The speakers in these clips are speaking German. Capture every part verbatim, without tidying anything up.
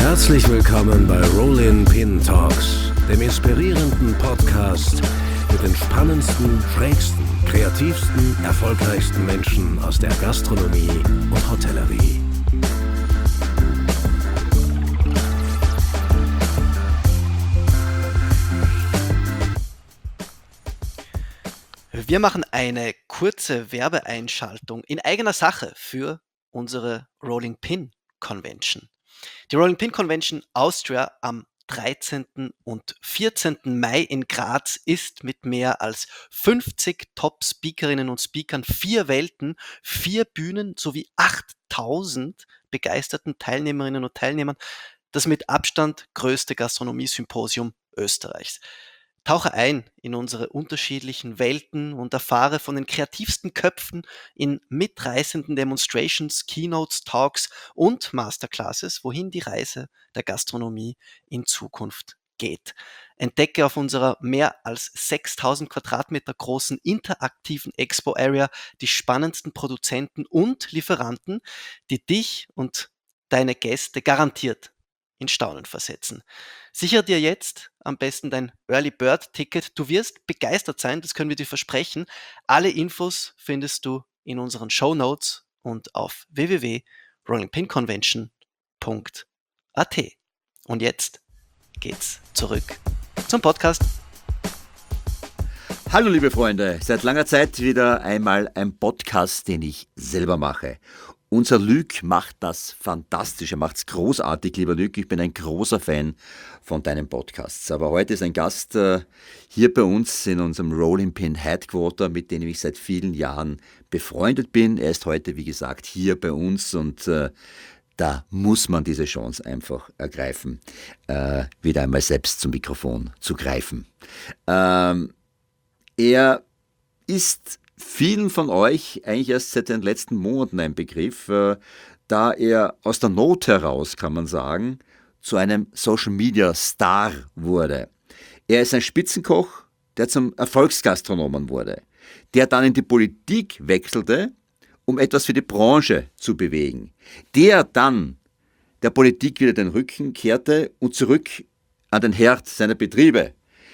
Herzlich willkommen bei Rollin Pin Talks, dem inspirierenden Podcast mit den spannendsten, schrägsten, kreativsten, erfolgreichsten Menschen aus der Gastronomie und Hotellerie. Wir machen eine kurze Werbeeinschaltung in eigener Sache für unsere Rolling Pin Convention. Die Rolling Pin Convention Austria am dreizehnten und vierzehnten Mai in Graz ist mit mehr als fünfzig Top-Speakerinnen und Speakern, vier Welten, vier Bühnen sowie achttausend begeisterten Teilnehmerinnen und Teilnehmern das mit Abstand größte Gastronomie-Symposium Österreichs. Tauche ein in unsere unterschiedlichen Welten und erfahre von den kreativsten Köpfen in mitreißenden Demonstrations, Keynotes, Talks und Masterclasses, wohin die Reise der Gastronomie in Zukunft geht. Entdecke auf unserer mehr als sechstausend Quadratmeter großen interaktiven Expo-Area die spannendsten Produzenten und Lieferanten, die dich und deine Gäste garantiert in Staunen versetzen. Sicher dir jetzt am besten dein Early Bird Ticket. Du wirst begeistert sein, das können wir dir versprechen. Alle Infos findest du in unseren Shownotes und auf w w w punkt rolling pin convention punkt a t. Und jetzt geht's zurück zum Podcast. Hallo liebe Freunde, seit langer Zeit wieder einmal ein Podcast, den ich selber mache. Unser Luc macht das fantastisch, er macht es großartig, lieber Luc. Ich bin ein großer Fan von deinen Podcasts. Aber heute ist ein Gast äh, hier bei uns in unserem Rolling Pin Headquarter, mit dem ich seit vielen Jahren befreundet bin. Er ist heute, wie gesagt, hier bei uns und äh, da muss man diese Chance einfach ergreifen, äh, wieder einmal selbst zum Mikrofon zu greifen. Ähm, er ist vielen von euch eigentlich erst seit den letzten Monaten ein Begriff, äh, da er aus der Not heraus, kann man sagen, zu einem Social-Media-Star wurde. Er ist ein Spitzenkoch, der zum Erfolgsgastronomen wurde, der dann in die Politik wechselte, um etwas für die Branche zu bewegen, der dann der Politik wieder den Rücken kehrte und zurück an den Herd seiner Betriebe,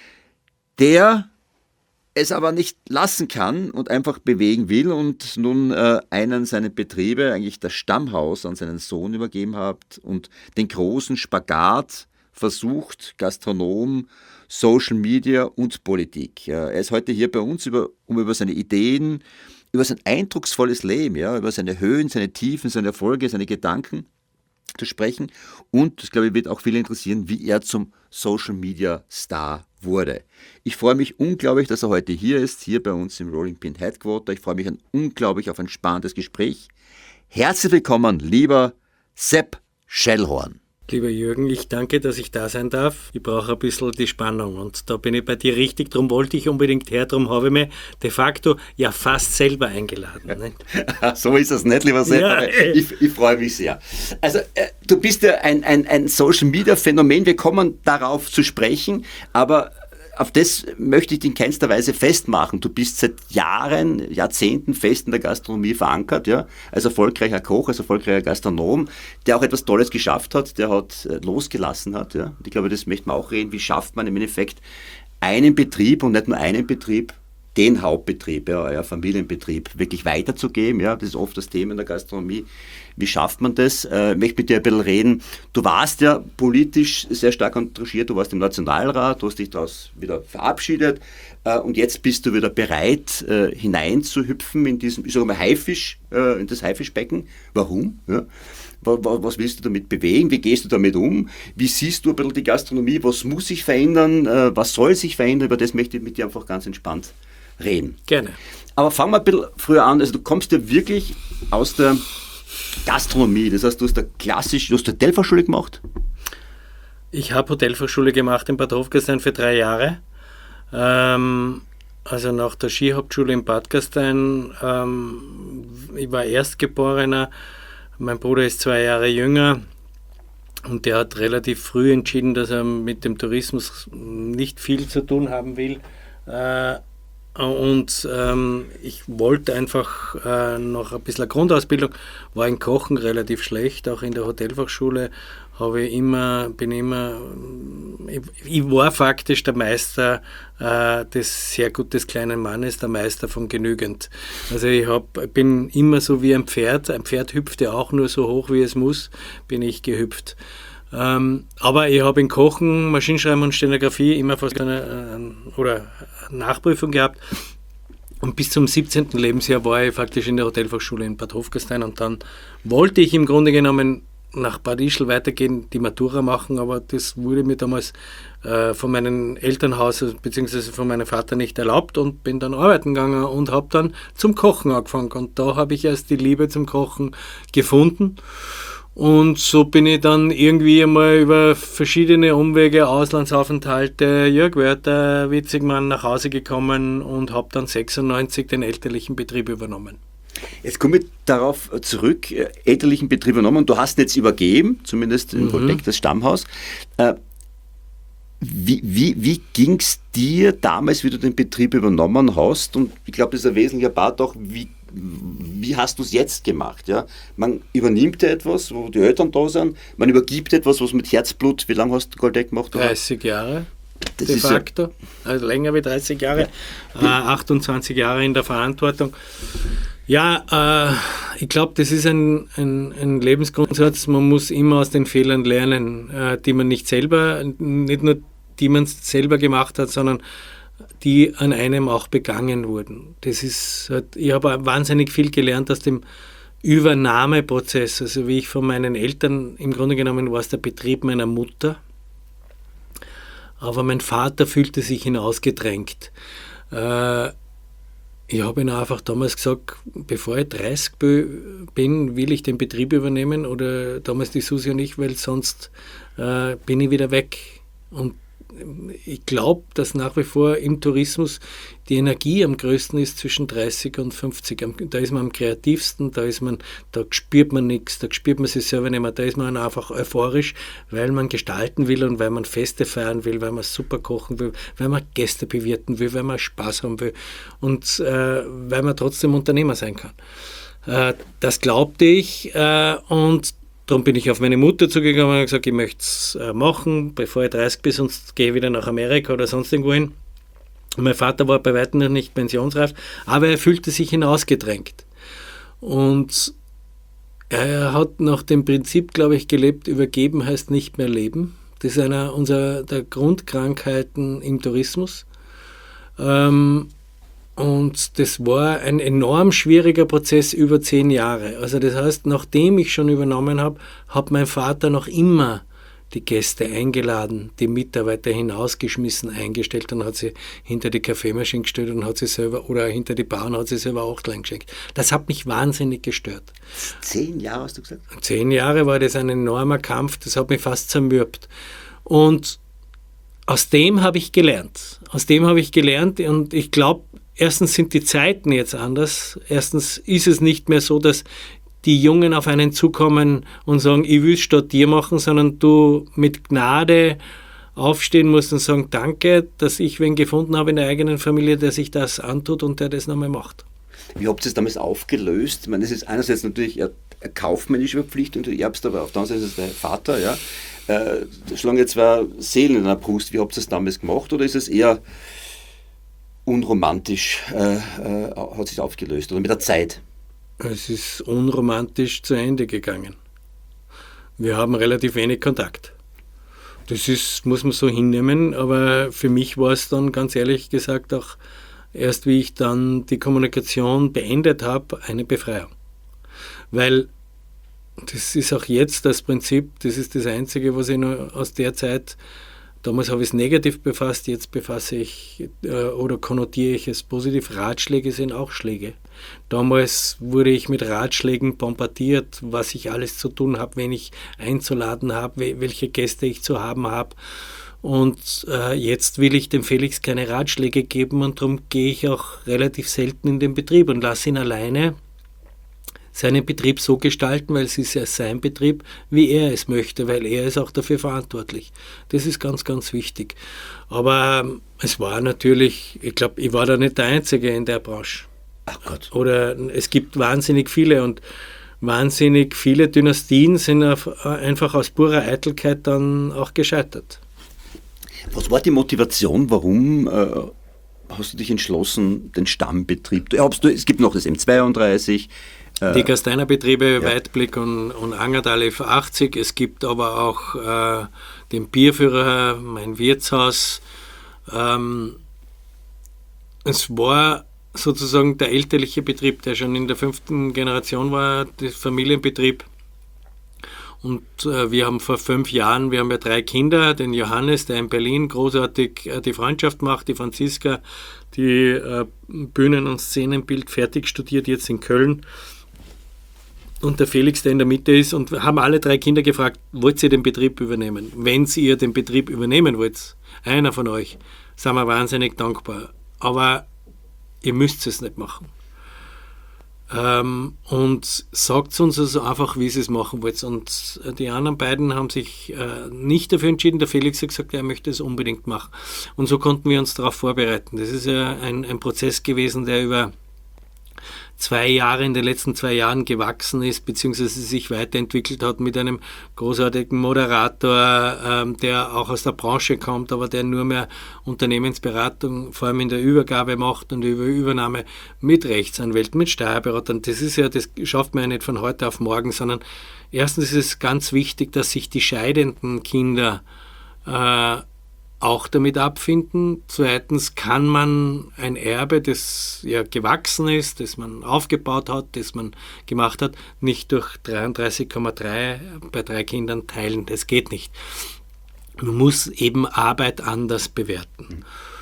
der es aber nicht lassen kann und einfach bewegen will und nun äh, einen seiner Betriebe, eigentlich das Stammhaus, an seinen Sohn übergeben hat und den großen Spagat versucht, Gastronom, Social Media und Politik. Ja, er ist heute hier bei uns, über, um über seine Ideen, über sein eindrucksvolles Leben, ja, über seine Höhen, seine Tiefen, seine Erfolge, seine Gedanken zu sprechen. Und das, glaube ich, wird auch viele interessieren, wie er zum Social Media Star wurde. Ich freue mich unglaublich, dass er heute hier ist, hier bei uns im Rolling Pin Headquarter. Ich freue mich ein, unglaublich auf ein spannendes Gespräch. Herzlich willkommen, lieber Sepp Schellhorn. Lieber Jürgen, ich danke, dass ich da sein darf. Ich brauche ein bisschen die Spannung und da bin ich bei dir richtig. Darum wollte ich unbedingt her, darum habe ich mich de facto ja fast selber eingeladen. Nicht? So ist das nicht, lieber Sepp. Ja, ich, ich freue mich sehr. Also äh, du bist ja ein, ein, ein Social-Media-Phänomen. Wir kommen darauf zu sprechen, aber auf das möchte ich in keinster Weise festmachen. Du bist seit Jahren, Jahrzehnten fest in der Gastronomie verankert, ja, als erfolgreicher Koch, als erfolgreicher Gastronom, der auch etwas Tolles geschafft hat, der hat losgelassen hat, ja. Und ich glaube, das möchte man auch reden. Wie schafft man im Endeffekt einen Betrieb und nicht nur einen Betrieb, den Hauptbetrieb, ja, euer Familienbetrieb, wirklich weiterzugeben, ja, das ist oft das Thema in der Gastronomie. Wie schafft man das? Äh, ich möchte mit dir ein bisschen reden. Du warst ja politisch sehr stark engagiert, du warst im Nationalrat, du hast dich daraus wieder verabschiedet äh, und jetzt bist du wieder bereit, äh, hineinzuhüpfen in diesem, ich sage mal, Haifisch, äh, in das Haifischbecken. Warum? Ja? Was willst du damit bewegen? Wie gehst du damit um? Wie siehst du ein bisschen die Gastronomie? Was muss sich verändern? Äh, was soll sich verändern? Über das möchte ich mit dir einfach ganz entspannt reden. Gerne. Aber fangen wir ein bisschen früher an. Also du kommst ja wirklich aus der Gastronomie. Das heißt, du hast da klassisch, du hast Hotelfachschule gemacht? Ich habe Hotelfachschule gemacht in Bad Hofgastein für drei Jahre. Ähm, also nach der Skihauptschule in Bad Gastein. Ähm, ich war Erstgeborener. Mein Bruder ist zwei Jahre jünger. Und der hat relativ früh entschieden, dass er mit dem Tourismus nicht viel zu tun haben will. Äh, Und ähm, ich wollte einfach äh, noch ein bisschen eine Grundausbildung, war in Kochen relativ schlecht, auch in der Hotelfachschule habe ich immer, bin immer, ich, ich war faktisch der Meister äh, des sehr gut des kleinen Mannes, der Meister von genügend. Also ich hab, bin immer so wie ein Pferd, ein Pferd hüpft ja auch nur so hoch wie es muss, bin ich gehüpft. Ähm, aber ich habe in Kochen, Maschinenschreiben und Stenografie immer fast eine, äh, oder eine Nachprüfung gehabt. Und bis zum siebzehnten Lebensjahr war ich faktisch in der Hotelfachschule in Bad Hofgastein und dann wollte ich im Grunde genommen nach Bad Ischl weitergehen, die Matura machen, aber das wurde mir damals äh, von meinem Elternhaus bzw. von meinem Vater nicht erlaubt und bin dann arbeiten gegangen und habe dann zum Kochen angefangen. Und da habe ich erst die Liebe zum Kochen gefunden. Und so bin ich dann irgendwie einmal über verschiedene Umwege, Auslandsaufenthalte, Jörg Wörter, Witzigmann nach Hause gekommen und habe dann sechsundneunzig den elterlichen Betrieb übernommen. Jetzt komme ich darauf zurück, äh, elterlichen Betrieb übernommen. Du hast ihn jetzt übergeben, zumindest im Volteck, das Stammhaus. Äh, wie wie, wie ging es dir damals, wie du den Betrieb übernommen hast? Und ich glaube, das ist ein wesentlicher Part auch, wie, wie hast du es jetzt gemacht? Ja? Man übernimmt ja etwas, wo die Eltern da sind, man übergibt etwas, was mit Herzblut, wie lange hast du Goldeck gemacht? dreißig Jahre. Das de ist facto, ja, also länger wie dreißig Jahre, äh, achtundzwanzig Jahre in der Verantwortung. Ja, äh, ich glaube, das ist ein, ein, ein Lebensgrundsatz, man muss immer aus den Fehlern lernen, äh, die man nicht selber, nicht nur die man selber gemacht hat, sondern die an einem auch begangen wurden. Das ist, ich habe wahnsinnig viel gelernt aus dem Übernahmeprozess, also wie ich von meinen Eltern, im Grunde genommen war es der Betrieb meiner Mutter, aber mein Vater fühlte sich hinausgedrängt. Äh, Ich habe ihnen einfach damals gesagt, bevor ich dreißig bin, will ich den Betrieb übernehmen oder damals die Susi und ich, weil sonst äh, bin ich wieder weg. Und ich glaube, dass nach wie vor im Tourismus die Energie am größten ist zwischen dreißig und fünfzig. Da ist man am kreativsten, da ist man, da spürt man nichts, da spürt man sich selber nicht mehr, da ist man einfach euphorisch, weil man gestalten will und weil man Feste feiern will, weil man super kochen will, weil man Gäste bewirten will, weil man Spaß haben will und äh, weil man trotzdem Unternehmer sein kann. Äh, das glaubte ich äh, und darum bin ich auf meine Mutter zugegangen und gesagt, ich möchte es machen, bevor ich dreißig bin, sonst gehe ich wieder nach Amerika oder sonst irgendwo hin. Und mein Vater war bei weitem noch nicht pensionsreif, aber er fühlte sich hinausgedrängt. Und er hat nach dem Prinzip, glaube ich, gelebt, übergeben heißt nicht mehr leben. Das ist einer unserer der Grundkrankheiten im Tourismus. Ähm, Und das war ein enorm schwieriger Prozess über zehn Jahre. Also das heißt, nachdem ich schon übernommen habe, hat mein Vater noch immer die Gäste eingeladen, die Mitarbeiter hinausgeschmissen, eingestellt und hat sie hinter die Kaffeemaschine gestellt und hat sie selber, oder hinter die Bar und hat sie selber auch klein geschenkt. Das hat mich wahnsinnig gestört. Zehn Jahre hast du gesagt? Zehn Jahre war das ein enormer Kampf, das hat mich fast zermürbt. Und aus dem habe ich gelernt. Aus dem habe ich gelernt und ich glaube, erstens sind die Zeiten jetzt anders. Erstens ist es nicht mehr so, dass die Jungen auf einen zukommen und sagen, ich will es statt dir machen, sondern du mit Gnade aufstehen musst und sagen, danke, dass ich wen gefunden habe in der eigenen Familie, der sich das antut und der das nochmal macht. Wie habt ihr es damals aufgelöst? Ich meine, das ist einerseits natürlich eine kaufmännische Verpflichtung, du erbst, aber auf der anderen Seite ist es dein Vater, ja. Äh, schlagen jetzt zwei Seelen in der Brust. Wie habt ihr es damals gemacht? Oder ist es eher unromantisch, äh, äh, hat sich aufgelöst oder mit der Zeit? Es ist unromantisch zu Ende gegangen. Wir haben relativ wenig Kontakt. Das ist, muss man so hinnehmen, aber für mich war es dann ganz ehrlich gesagt auch erst, wie ich dann die Kommunikation beendet habe, eine Befreiung. Weil das ist auch jetzt das Prinzip, das ist das Einzige, was ich noch aus der Zeit, damals habe ich es negativ befasst, jetzt befasse ich äh, oder konnotiere ich es positiv. Ratschläge sind auch Schläge. Damals wurde ich mit Ratschlägen bombardiert, was ich alles zu tun habe, wen ich einzuladen habe, welche Gäste ich zu haben habe. Und äh, jetzt will ich dem Felix keine Ratschläge geben und darum gehe ich auch relativ selten in den Betrieb und lasse ihn alleine seinen Betrieb so gestalten, weil es ist ja sein Betrieb, wie er es möchte, weil er ist auch dafür verantwortlich. Das ist ganz, ganz wichtig. Aber ähm, es war natürlich, ich glaube, ich war da nicht der Einzige in der Branche. Ach Gott. Oder es gibt wahnsinnig viele und wahnsinnig viele Dynastien sind auf, einfach aus purer Eitelkeit dann auch gescheitert. Was war die Motivation, warum äh, hast du dich entschlossen, den Stammbetrieb, du, es gibt noch das M zweiunddreißig. Äh, die Gasteinerbetriebe ja. Weidblick und, und Angertal F achtzig, es gibt aber auch äh, den Bierführer, mein Wirtshaus. Ähm, es war sozusagen der elterliche Betrieb, der schon in der fünften Generation war, der Familienbetrieb. Und äh, wir haben vor fünf Jahren, wir haben ja drei Kinder, den Johannes, der in Berlin großartig äh, die Freundschaft macht, die Franziska, die äh, Bühnen- und Szenenbild fertig studiert, jetzt in Köln. Und der Felix, der in der Mitte ist, und wir haben alle drei Kinder gefragt, wollt ihr den Betrieb übernehmen? Wenn ihr den Betrieb übernehmen wollt, einer von euch, sind wir wahnsinnig dankbar. Aber ihr müsst es nicht machen. Ähm, und sagt uns also einfach, wie ihr es machen wollt. Und die anderen beiden haben sich äh, nicht dafür entschieden. Der Felix hat gesagt, er möchte es unbedingt machen. Und so konnten wir uns darauf vorbereiten. Das ist ja ein, ein Prozess gewesen, der über zwei Jahre, in den letzten zwei Jahren gewachsen ist, beziehungsweise sich weiterentwickelt hat mit einem großartigen Moderator, ähm, der auch aus der Branche kommt, aber der nur mehr Unternehmensberatung, vor allem in der Übergabe macht und über Übernahme mit Rechtsanwälten, mit Steuerberatern. Das ist ja, das schafft man ja nicht von heute auf morgen, sondern erstens ist es ganz wichtig, dass sich die scheidenden Kinder äh, auch damit abfinden. Zweitens kann man ein Erbe, das ja gewachsen ist, das man aufgebaut hat, das man gemacht hat, nicht durch dreiunddreißig Komma drei bei drei Kindern teilen. Das geht nicht. Man muss eben Arbeit anders bewerten.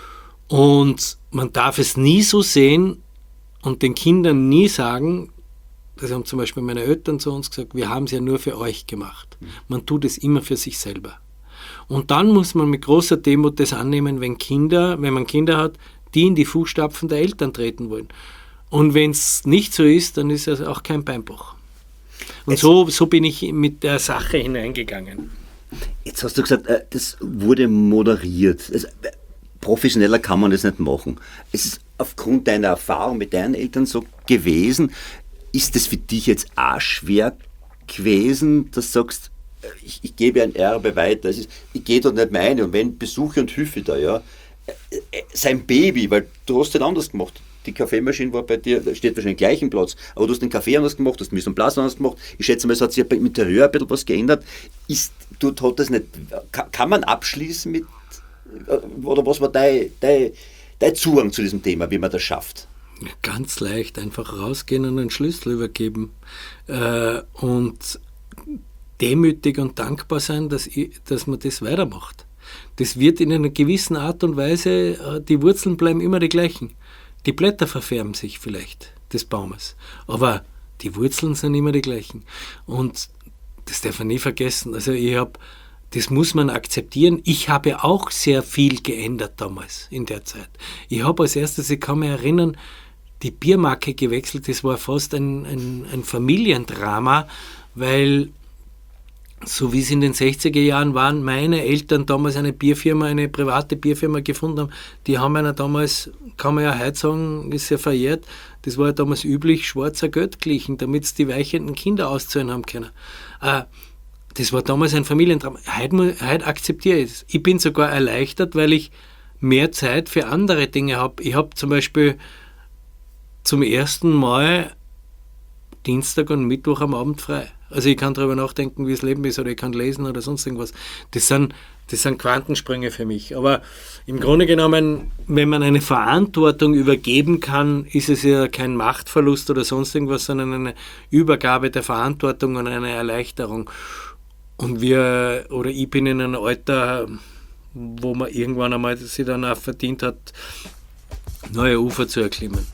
Und man darf es nie so sehen und den Kindern nie sagen, das haben zum Beispiel meine Eltern zu uns gesagt, wir haben es ja nur für euch gemacht. Man tut es immer für sich selber. Und dann muss man mit großer Demut das annehmen, wenn Kinder, wenn man Kinder hat, die in die Fußstapfen der Eltern treten wollen. Und wenn es nicht so ist, dann ist es auch kein Beinbruch. Und so, so bin ich mit der Sache hineingegangen. Jetzt hast du gesagt, das wurde moderiert. Also, professioneller kann man das nicht machen. Es ist aufgrund deiner Erfahrung mit deinen Eltern so gewesen. Ist das für dich jetzt auch schwer gewesen, dass du sagst, Ich, ich gebe ein Erbe weiter, es ist, ich gehe dort nicht mehr rein und wenn besuche und hilfe da, ja, sein Baby, weil du hast den anders gemacht. Die Kaffeemaschine war bei dir, steht wahrscheinlich gleich im Platz, aber du hast den Kaffee anders gemacht, du hast Mise en Place anders gemacht. Ich schätze mal, es hat sich beim Interieur ein bisschen was geändert. Ist, du, hat das nicht, kann, kann man abschließen mit, oder was war dein, dein, dein Zugang zu diesem Thema, wie man das schafft? Ganz leicht, einfach rausgehen und einen Schlüssel übergeben. Äh, und demütig und dankbar sein, dass, ich, dass man das weitermacht. Das wird in einer gewissen Art und Weise, die Wurzeln bleiben immer die gleichen. Die Blätter verfärben sich vielleicht des Baumes, aber die Wurzeln sind immer die gleichen. Und das darf man nie vergessen. Also ich habe, das muss man akzeptieren. Ich habe auch sehr viel geändert damals in der Zeit. Ich habe als erstes, ich kann mich erinnern, die Biermarke gewechselt. Das war fast ein, ein, ein Familiendrama, weil so wie es in den sechziger Jahren waren, meine Eltern damals eine Bierfirma, eine private Bierfirma gefunden haben, die haben einer damals, kann man ja heute sagen, ist ja verjährt, das war ja damals üblich, schwarzer Geld glichen, damit sie die weichenden Kinder auszahlen haben können. Äh, das war damals ein Familientraum. Heute, heute akzeptiere ich es. Ich bin sogar erleichtert, weil ich mehr Zeit für andere Dinge habe. Ich habe zum Beispiel zum ersten Mal Dienstag und Mittwoch am Abend frei. Also ich kann darüber nachdenken, wie das Leben ist, oder ich kann lesen oder sonst irgendwas. Das sind, das sind Quantensprünge für mich. Aber im Grunde genommen, wenn man eine Verantwortung übergeben kann, ist es ja kein Machtverlust oder sonst irgendwas, sondern eine Übergabe der Verantwortung und eine Erleichterung. Und wir, oder ich bin in einem Alter, wo man irgendwann einmal sich dann auch verdient hat, neue Ufer zu erklimmen.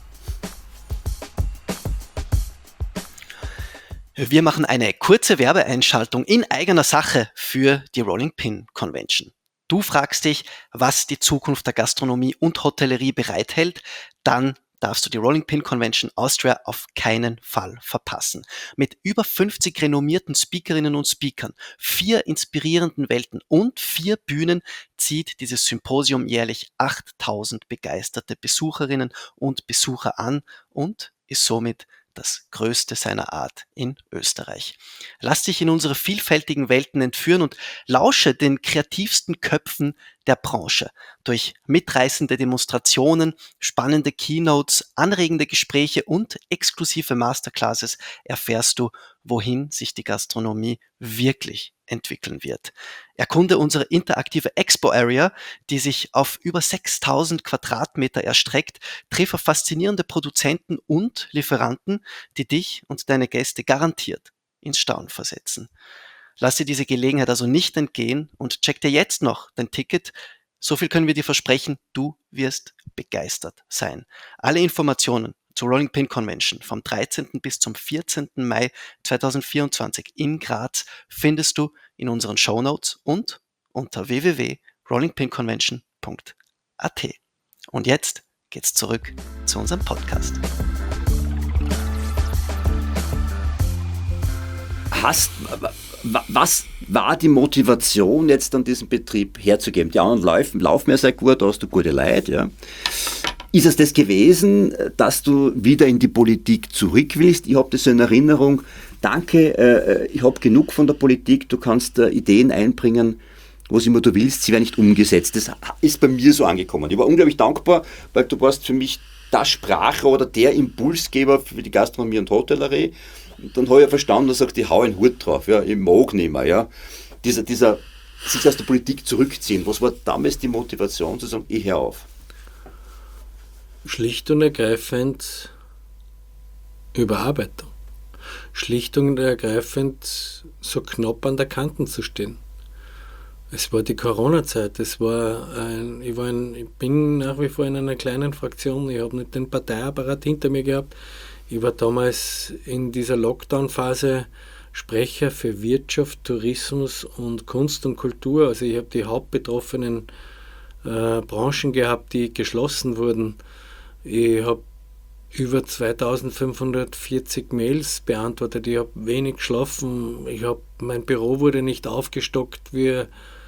Wir machen eine kurze Werbeeinschaltung in eigener Sache für die Rolling Pin Convention. Du fragst dich, was die Zukunft der Gastronomie und Hotellerie bereithält? Dann darfst du die Rolling Pin Convention Austria auf keinen Fall verpassen. Mit über fünfzig renommierten Speakerinnen und Speakern, vier inspirierenden Welten und vier Bühnen zieht dieses Symposium jährlich achttausend begeisterte Besucherinnen und Besucher an und ist somit das größte seiner Art in Österreich. Lass dich in unsere vielfältigen Welten entführen und lausche den kreativsten Köpfen der Branche. Durch mitreißende Demonstrationen, spannende Keynotes, anregende Gespräche und exklusive Masterclasses erfährst du, wohin sich die Gastronomie wirklich entwickeln wird. Erkunde unsere interaktive Expo-Area, die sich auf über sechstausend Quadratmeter erstreckt, treffe faszinierende Produzenten und Lieferanten, die dich und deine Gäste garantiert ins Staunen versetzen. Lass dir diese Gelegenheit also nicht entgehen und check dir jetzt noch dein Ticket. So viel können wir dir versprechen, du wirst begeistert sein. Alle Informationen zur Rolling Pin Convention vom dreizehnten bis zum vierzehnten Mai zweitausendvierundzwanzig in Graz findest du in unseren Shownotes und unter w w w punkt rolling pin convention punkt a t. Und jetzt geht's zurück zu unserem Podcast. Hast, was war die Motivation, jetzt an diesem Betrieb herzugeben? Die anderen laufen, laufen ja sehr gut, da hast du gute Leute, ja. Ist es das gewesen, dass du wieder in die Politik zurück willst? Ich habe das so in Erinnerung. Danke, äh, ich habe genug von der Politik, du kannst äh, Ideen einbringen, was immer du willst, sie werden nicht umgesetzt. Das ist bei mir so angekommen. Ich war unglaublich dankbar, weil du warst für mich der Sprachrohr oder der Impulsgeber für die Gastronomie und Hotellerie. Und dann habe ich ja verstanden, dass ich die hau einen Hut drauf, ja, ich mag nicht mehr, ja. Dieser, dieser, sich aus der Politik zurückziehen, was war damals die Motivation zu sagen, ich höre auf? Schlicht und ergreifend Überarbeitung. Schlicht und ergreifend so knapp an der Kante zu stehen. Es war die Corona-Zeit, es war ein, ich, war ein, ich bin nach wie vor in einer kleinen Fraktion, ich habe nicht den Parteiapparat hinter mir gehabt. Ich war damals in dieser Lockdown-Phase Sprecher für Wirtschaft, Tourismus und Kunst und Kultur. Also ich habe die hauptbetroffenen äh, Branchen gehabt, die geschlossen wurden. Ich habe über zweitausendfünfhundertvierzig Mails beantwortet, ich habe wenig geschlafen, ich hab, mein Büro wurde nicht aufgestockt wie,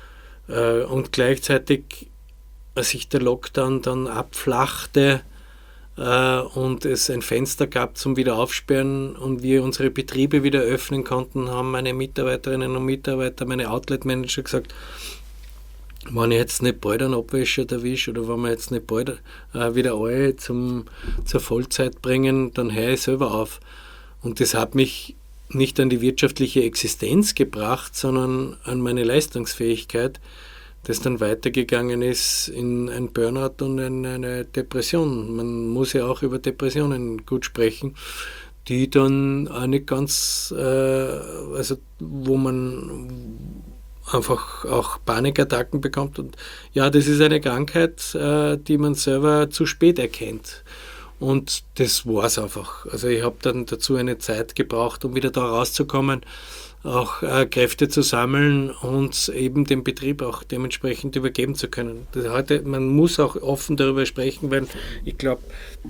äh, und gleichzeitig, als sich der Lockdown dann abflachte äh, und es ein Fenster gab zum Wiederaufsperren und wir unsere Betriebe wieder öffnen konnten, haben meine Mitarbeiterinnen und Mitarbeiter, meine Outlet-Manager gesagt, wenn ich jetzt nicht bald einen Abwäscher erwische oder wenn wir jetzt nicht bald äh, wieder alle zum, zur Vollzeit bringen, dann höre ich selber auf. Und das hat mich nicht an die wirtschaftliche Existenz gebracht, sondern an meine Leistungsfähigkeit, das dann weitergegangen ist in ein Burnout und in eine Depression. Man muss ja auch über Depressionen gut sprechen, die dann auch nicht ganz, äh, also wo man einfach auch Panikattacken bekommt. Und ja, das ist eine Krankheit, äh, die man selber zu spät erkennt. Und das war es einfach. Also ich habe dann dazu eine Zeit gebraucht, um wieder da rauszukommen, auch äh, Kräfte zu sammeln und eben den Betrieb auch dementsprechend übergeben zu können. Das heute, man muss auch offen darüber sprechen, weil ich glaube,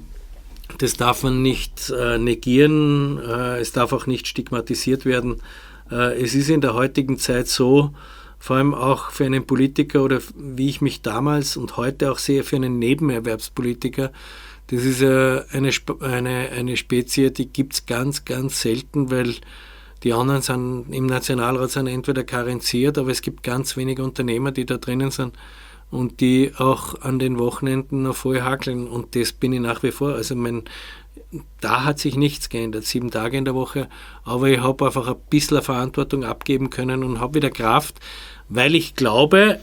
das darf man nicht äh, negieren, äh, es darf auch nicht stigmatisiert werden. Es ist in der heutigen Zeit so, vor allem auch für einen Politiker oder wie ich mich damals und heute auch sehe, für einen Nebenerwerbspolitiker, das ist eine, eine, eine Spezie, die gibt es ganz, ganz selten, weil die anderen sind im Nationalrat sind entweder karenziert, aber es gibt ganz wenige Unternehmer, die da drinnen sind und die auch an den Wochenenden noch voll hakeln und das bin ich nach wie vor. Also mein Da hat sich nichts geändert, sieben Tage in der Woche, aber ich habe einfach ein bisschen Verantwortung abgeben können und habe wieder Kraft, weil ich glaube,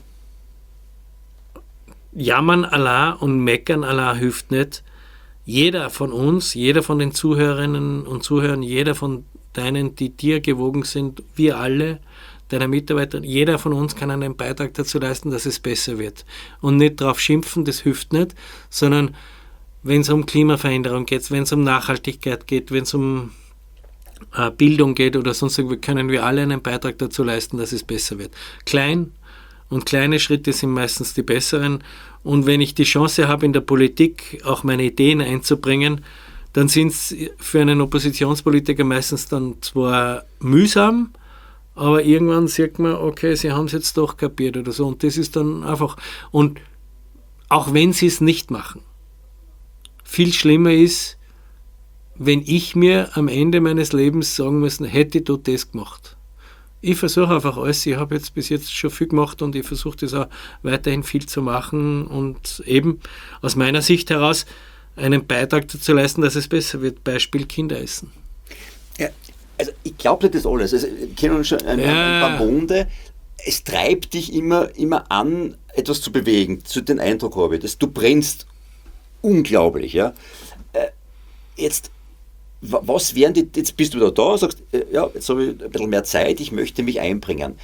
jammern allein und meckern allein hilft nicht. Jeder von uns, jeder von den Zuhörerinnen und Zuhörern, jeder von deinen, die dir gewogen sind, wir alle, deiner Mitarbeiter, jeder von uns kann einen Beitrag dazu leisten, dass es besser wird. Und nicht drauf schimpfen, das hilft nicht, sondern wenn es um Klimaveränderung geht, wenn es um Nachhaltigkeit geht, wenn es um äh, Bildung geht oder sonst irgendwie, können wir alle einen Beitrag dazu leisten, dass es besser wird. Klein und kleine Schritte sind meistens die besseren Und wenn ich die Chance habe, in der Politik auch meine Ideen einzubringen, dann sind es für einen Oppositionspolitiker meistens dann zwar mühsam, aber irgendwann sieht man, okay, sie haben es jetzt doch kapiert oder so. Und das ist dann einfach, und auch wenn sie es nicht machen, viel schlimmer ist, wenn ich mir am Ende meines Lebens sagen müssen, hätte ich dort das gemacht. Ich versuche einfach alles, ich habe jetzt bis jetzt schon viel gemacht und ich versuche das auch weiterhin viel zu machen und eben aus meiner Sicht heraus einen Beitrag dazu leisten, dass es besser wird. Beispiel Kinderessen. Ja, also ich glaube nicht das alles. Also, ich kenne uns schon ein, ja. ein paar Monde. Es treibt dich immer, immer an, etwas zu bewegen. Zu den Eindruck habe ich, dass du brennst unglaublich. Ja? Äh, jetzt, was wären die, jetzt bist du wieder da und sagst, äh, ja, jetzt habe ich ein bisschen mehr Zeit, ich möchte mich einbringen.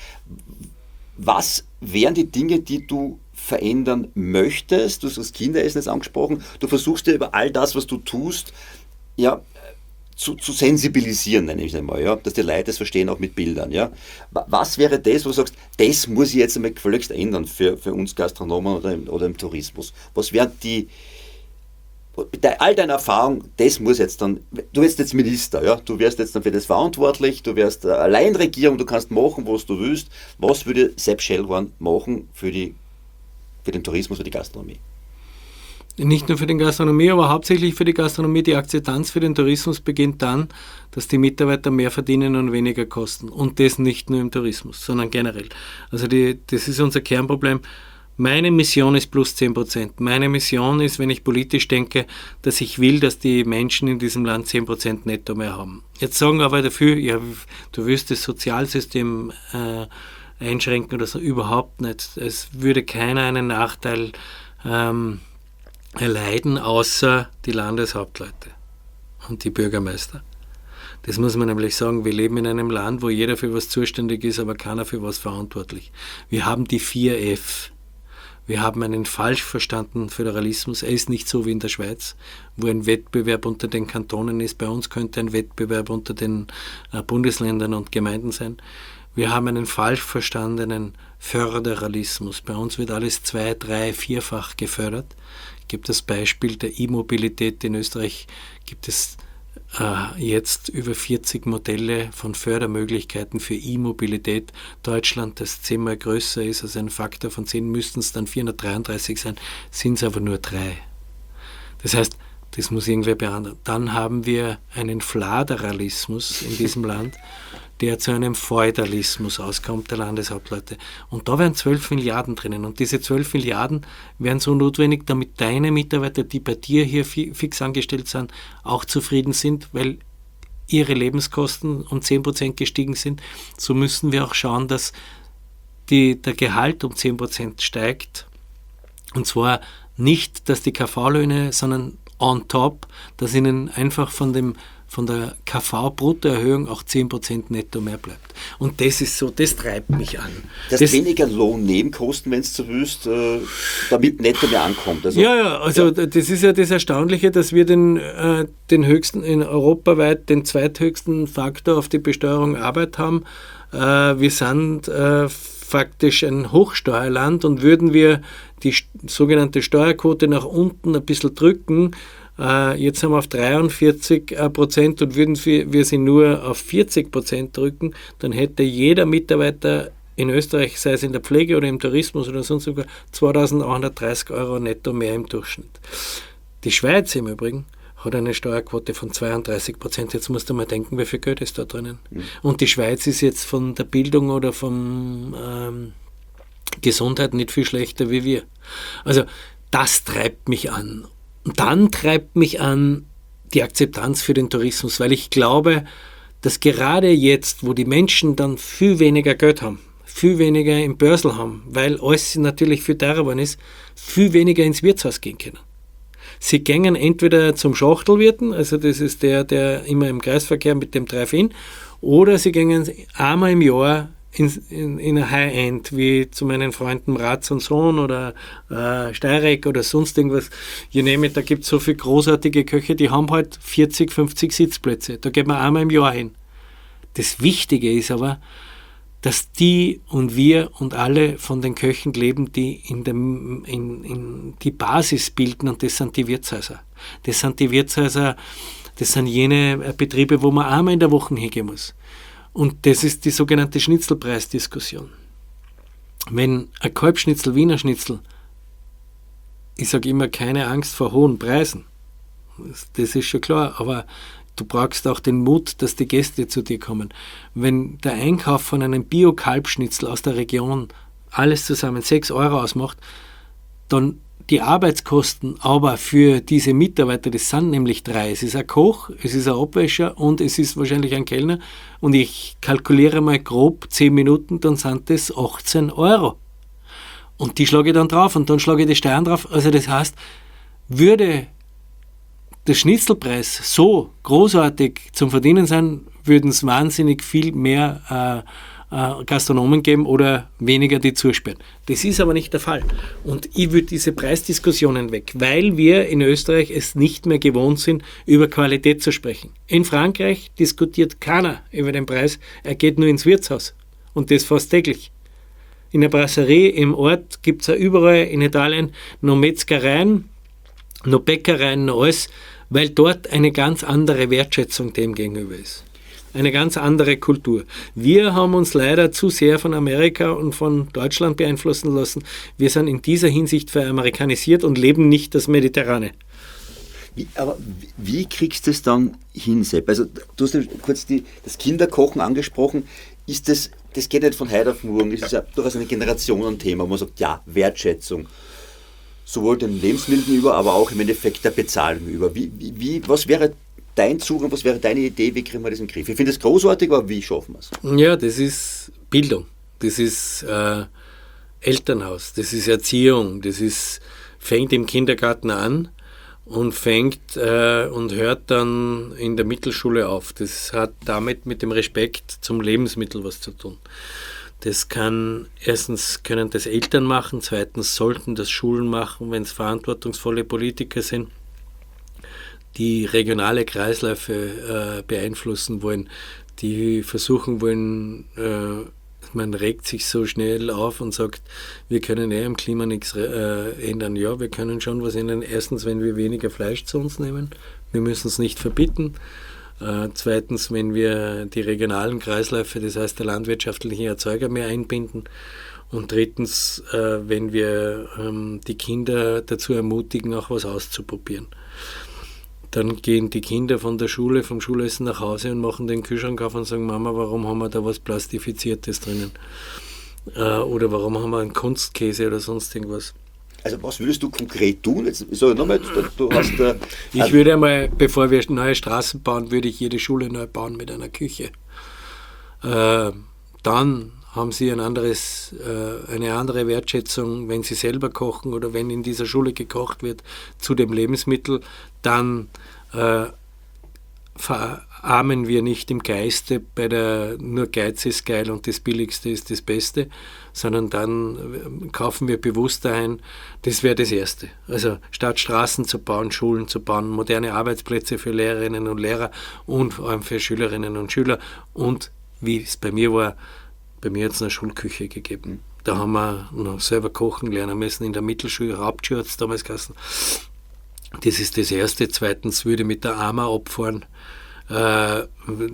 Was wären die Dinge, die du verändern möchtest? Du hast das Kinderessen jetzt angesprochen. Du versuchst ja über all das, was du tust, ja, zu, zu sensibilisieren, nenne ich es einmal, ja, dass die Leute das verstehen, auch mit Bildern. Ja. Was wäre das, wo du sagst, das muss ich jetzt einmal gefälligst ändern für, für uns Gastronomen oder im, oder im Tourismus? Was wären die, all deine Erfahrung, das muss jetzt dann, du wirst jetzt Minister, ja, du wirst jetzt dann für das verantwortlich, du wirst Alleinregierung, du kannst machen, was du willst. Was würde Sepp Schellhorn machen für, die, für den Tourismus, für die Gastronomie? Nicht nur für die Gastronomie, aber hauptsächlich für die Gastronomie. Die Akzeptanz für den Tourismus beginnt dann, dass die Mitarbeiter mehr verdienen und weniger kosten. Und das nicht nur im Tourismus, sondern generell. Also die, das ist unser Kernproblem. Meine Mission ist plus zehn Prozent. Meine Mission ist, wenn ich politisch denke, dass ich will, dass die Menschen in diesem Land zehn Prozent netto mehr haben. Jetzt sagen aber dafür, ja, du wirst das Sozialsystem äh, einschränken oder so. Überhaupt nicht. Es würde keiner einen Nachteil ähm, erleiden, außer die Landeshauptleute und die Bürgermeister. Das muss man nämlich sagen, wir leben in einem Land, wo jeder für was zuständig ist, aber keiner für was verantwortlich. Wir haben die vier F. Wir haben einen falsch verstandenen Föderalismus. Er ist nicht so wie in der Schweiz, wo ein Wettbewerb unter den Kantonen ist. Bei uns könnte ein Wettbewerb unter den äh, Bundesländern und Gemeinden sein. Wir haben einen falsch verstandenen Föderalismus. Bei uns wird alles zwei-, drei-, vierfach gefördert. Es gibt das Beispiel der E-Mobilität. In Österreich gibt es äh, jetzt über vierzig Modelle von Fördermöglichkeiten für E-Mobilität. Deutschland, das zehnmal größer ist, also ein Faktor von zehn, müssten es dann vierhundertdreiunddreißig sein, sind es aber nur drei. Das heißt, das muss irgendwer behandeln. Dann haben wir einen Fladeralismus in diesem Land, der zu einem Feudalismus auskommt, der Landeshauptleute. Und da wären zwölf Milliarden drinnen. Und diese zwölf Milliarden wären so notwendig, damit deine Mitarbeiter, die bei dir hier fix angestellt sind, auch zufrieden sind, weil ihre Lebenskosten um zehn Prozent gestiegen sind. So müssen wir auch schauen, dass die, der Gehalt um zehn Prozent steigt. Und zwar nicht, dass die K V-Löhne, sondern on top, dass ihnen einfach von dem von der K V-Bruttoerhöhung auch zehn Prozent netto mehr bleibt. Und das ist so, das treibt mich an. Das, das weniger Lohnnebenkosten, wenn es so willst, äh, damit netto mehr ankommt. Also, ja, ja, also ja. Das ist ja das Erstaunliche, dass wir den, äh, den höchsten, in europaweit den zweithöchsten Faktor auf die Besteuerung Arbeit haben. Äh, wir sind äh, faktisch ein Hochsteuerland und würden wir die sogenannte Steuerquote nach unten ein bisschen drücken, jetzt haben wir auf dreiundvierzig Prozent und würden wir sie nur auf vierzig Prozent drücken, dann hätte jeder Mitarbeiter in Österreich, sei es in der Pflege oder im Tourismus oder sonst sogar, zweitausendachthundertdreißig Euro netto mehr im Durchschnitt. Die Schweiz im Übrigen hat eine Steuerquote von zweiunddreißig Prozent. Jetzt musst du mal denken, wie viel Geld ist da drinnen. Mhm. Und die Schweiz ist jetzt von der Bildung oder von ähm, Gesundheit nicht viel schlechter wie wir. Also das treibt mich an. Und dann treibt mich an die Akzeptanz für den Tourismus, weil ich glaube, dass gerade jetzt, wo die Menschen dann viel weniger Geld haben, viel weniger im Börsel haben, weil alles natürlich viel teurer geworden ist, viel weniger ins Wirtshaus gehen können. Sie gehen entweder zum Schachtelwirten, also das ist der, der immer im Kreisverkehr mit dem Drive-In, oder sie gehen einmal im Jahr In, in, in ein High-End, wie zu meinen Freunden Ratz und Sohn oder äh, Steyrek oder sonst irgendwas. Je nehme, da gibt es so viele großartige Köche, die haben halt vierzig, fünfzig Sitzplätze. Da geht man einmal im Jahr hin. Das Wichtige ist aber, dass die und wir und alle von den Köchen leben, die in dem, in, in die Basis bilden, und das sind die Wirtshäuser. Das sind die Wirtshäuser, das sind jene Betriebe, wo man einmal in der Woche hingehen muss. Und das ist die sogenannte Schnitzelpreisdiskussion. Wenn ein Kalbschnitzel, Wiener Schnitzel, ich sage immer, keine Angst vor hohen Preisen, das ist schon klar, aber du brauchst auch den Mut, dass die Gäste zu dir kommen. Wenn der Einkauf von einem Bio-Kalbschnitzel aus der Region alles zusammen sechs Euro ausmacht, dann die Arbeitskosten aber für diese Mitarbeiter, das sind nämlich drei. Es ist ein Koch, es ist ein Abwäscher und es ist wahrscheinlich ein Kellner. Und ich kalkuliere mal grob zehn Minuten, dann sind das achtzehn Euro. Und die schlage ich dann drauf und dann schlage ich die Steuern drauf. Also das heißt, würde der Schnitzelpreis so großartig zum Verdienen sein, würden es wahnsinnig viel mehr äh, äh, Gastronomen geben oder weniger, die zusperren. Das ist aber nicht der Fall. Und ich würde diese Preisdiskussionen weg, weil wir in Österreich es nicht mehr gewohnt sind, über Qualität zu sprechen. In Frankreich diskutiert keiner über den Preis, er geht nur ins Wirtshaus. Und das fast täglich. In der Brasserie im Ort gibt es ja überall in Italien noch Metzgereien, noch Bäckereien, noch alles, weil dort eine ganz andere Wertschätzung dem gegenüber ist. Eine ganz andere Kultur. Wir haben uns leider zu sehr von Amerika und von Deutschland beeinflussen lassen. Wir sind in dieser Hinsicht veramerikanisiert und leben nicht das Mediterrane. Wie, aber wie, wie kriegst du es dann hin, Sepp? Also du hast ja kurz die, das Kinderkochen angesprochen. Ist das, das geht nicht von heute auf morgen. Das ist ja durchaus ein Generationenthema, wo man sagt, ja, Wertschätzung. Sowohl den Lebensmitteln über, aber auch im Endeffekt der Bezahlung über. Wie, wie, was wäre dein Zugang, was wäre deine Idee, wie kriegen wir das in den Griff? Ich finde es großartig, aber wie schaffen wir es? Ja, das ist Bildung, das ist äh, Elternhaus, das ist Erziehung, das ist, fängt im Kindergarten an und fängt äh, und hört dann in der Mittelschule auf. Das hat damit mit dem Respekt zum Lebensmittel was zu tun. Das kann, erstens können das Eltern machen, zweitens sollten das Schulen machen, wenn es verantwortungsvolle Politiker sind, die regionale Kreisläufe äh, beeinflussen wollen, die versuchen wollen, äh, man regt sich so schnell auf und sagt, wir können eh am Klima nichts äh, ändern. Ja, wir können schon was ändern. Erstens, wenn wir weniger Fleisch zu uns nehmen, wir müssen es nicht verbieten. Äh, zweitens, wenn wir die regionalen Kreisläufe, das heißt der landwirtschaftlichen Erzeuger mehr einbinden. Und drittens, äh, wenn wir ähm, die Kinder dazu ermutigen, auch was auszuprobieren. Dann gehen die Kinder von der Schule, vom Schulessen nach Hause und machen den Kühlschrank auf und sagen, Mama, warum haben wir da was Plastifiziertes drinnen? Äh, oder warum haben wir einen Kunstkäse oder sonst irgendwas? Also was würdest du konkret tun? Jetzt, so, nochmal, du hast, äh, ich würde einmal, bevor wir neue Straßen bauen, würde ich jede Schule neu bauen mit einer Küche. Äh, dann haben sie ein anderes, äh, eine andere Wertschätzung, wenn sie selber kochen oder wenn in dieser Schule gekocht wird zu dem Lebensmittel, dann äh, verarmen wir nicht im Geiste bei der nur Geiz ist geil und das Billigste ist das Beste, sondern dann kaufen wir bewusster ein. Das wäre das Erste. Also statt Straßen zu bauen, Schulen zu bauen, moderne Arbeitsplätze für Lehrerinnen und Lehrer und vor allem für Schülerinnen und Schüler. Und wie es bei mir war, bei mir hat es eine Schulküche gegeben. Da haben wir noch selber kochen lernen müssen in der Mittelschule. Hauptschule hat es damals geheißen. Das ist das Erste. Zweitens würde ich mit der Ama abfahren. Äh,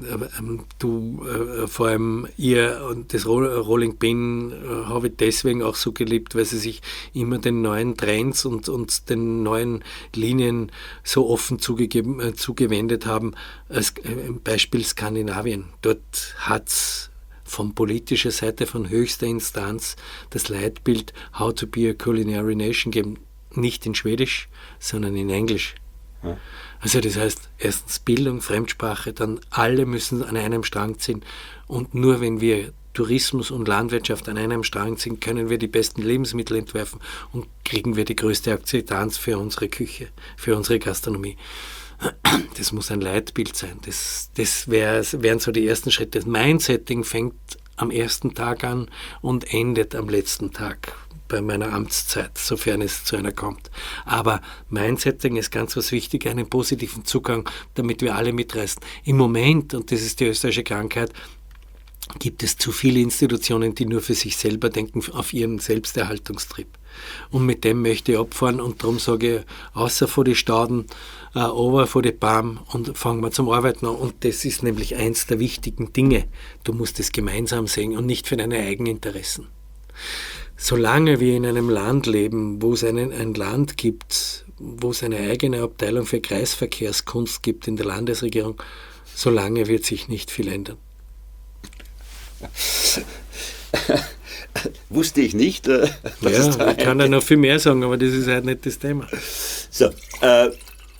du, äh, vor allem ihr und das Rolling Pin äh, habe ich deswegen auch so geliebt, weil sie sich immer den neuen Trends und, und den neuen Linien so offen zugegeben, äh, zugewendet haben. Als äh, Beispiel Skandinavien. Dort hat es von politischer Seite, von höchster Instanz, das Leitbild How to be a Culinary Nation geben. Nicht in Schwedisch, sondern in Englisch. Ja. Also das heißt, erstens Bildung, Fremdsprache, dann alle müssen an einem Strang ziehen. Und nur wenn wir Tourismus und Landwirtschaft an einem Strang ziehen, können wir die besten Lebensmittel entwerfen und kriegen wir die größte Akzeptanz für unsere Küche, für unsere Gastronomie. Das muss ein Leitbild sein. Das, das wär, wären so die ersten Schritte. Das Mindsetting fängt am ersten Tag an und endet am letzten Tag bei meiner Amtszeit, sofern es zu einer kommt. Aber Mindsetting ist ganz was Wichtiges, einen positiven Zugang, damit wir alle mitreißen. Im Moment, und das ist die österreichische Krankheit, gibt es zu viele Institutionen, die nur für sich selber denken, auf ihren Selbsterhaltungstrieb. Und mit dem möchte ich abfahren und darum sage ich, außer vor die Stauden, äh, over vor die Palm und fangen wir zum Arbeiten an. Und das ist nämlich eins der wichtigen Dinge. Du musst es gemeinsam sehen und nicht für deine eigenen Interessen. Solange wir in einem Land leben, wo es einen, ein Land gibt, wo es eine eigene Abteilung für Kreisverkehrskunst gibt in der Landesregierung, solange wird sich nicht viel ändern. Wusste ich nicht. Äh, ja, ich kann da noch viel mehr sagen, aber das ist halt nicht das Thema. So, äh,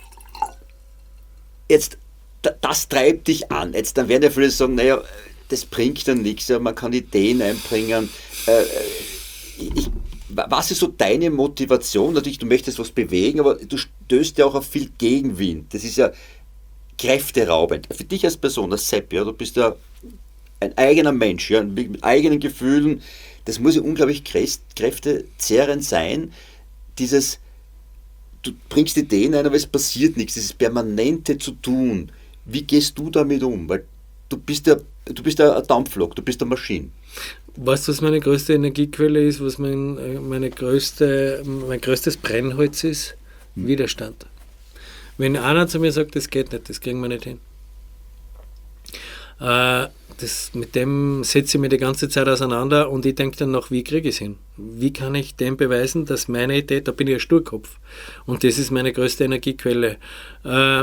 jetzt, das treibt dich an. Jetzt, dann werden ja viele sagen, naja, das bringt dann nichts, ja, man kann Ideen einbringen. Äh, ich, was ist so deine Motivation? Natürlich, du möchtest was bewegen, aber du stößt ja auch auf viel Gegenwind. Das ist ja kräfteraubend. Für dich als Person, als Sepp, ja, du bist ja ein eigener Mensch, ja, mit eigenen Gefühlen, das muss ja unglaublich kräftezehrend sein, dieses, du bringst Ideen ein, aber es passiert nichts, dieses permanente zu tun. Wie gehst du damit um? Weil du bist ja, du bist ja ein Dampflok, du bist eine Maschine. Weißt du, was meine größte Energiequelle ist, was mein, meine größte, mein größtes Brennholz ist? Hm. Widerstand. Wenn einer zu mir sagt, das geht nicht, das kriegen wir nicht hin. Äh, das, mit dem setze ich mich die ganze Zeit auseinander und ich denke dann noch, wie kriege ich es hin? Wie kann ich dem beweisen, dass meine Idee, da bin ich ein Sturkopf und das ist meine größte Energiequelle. Äh,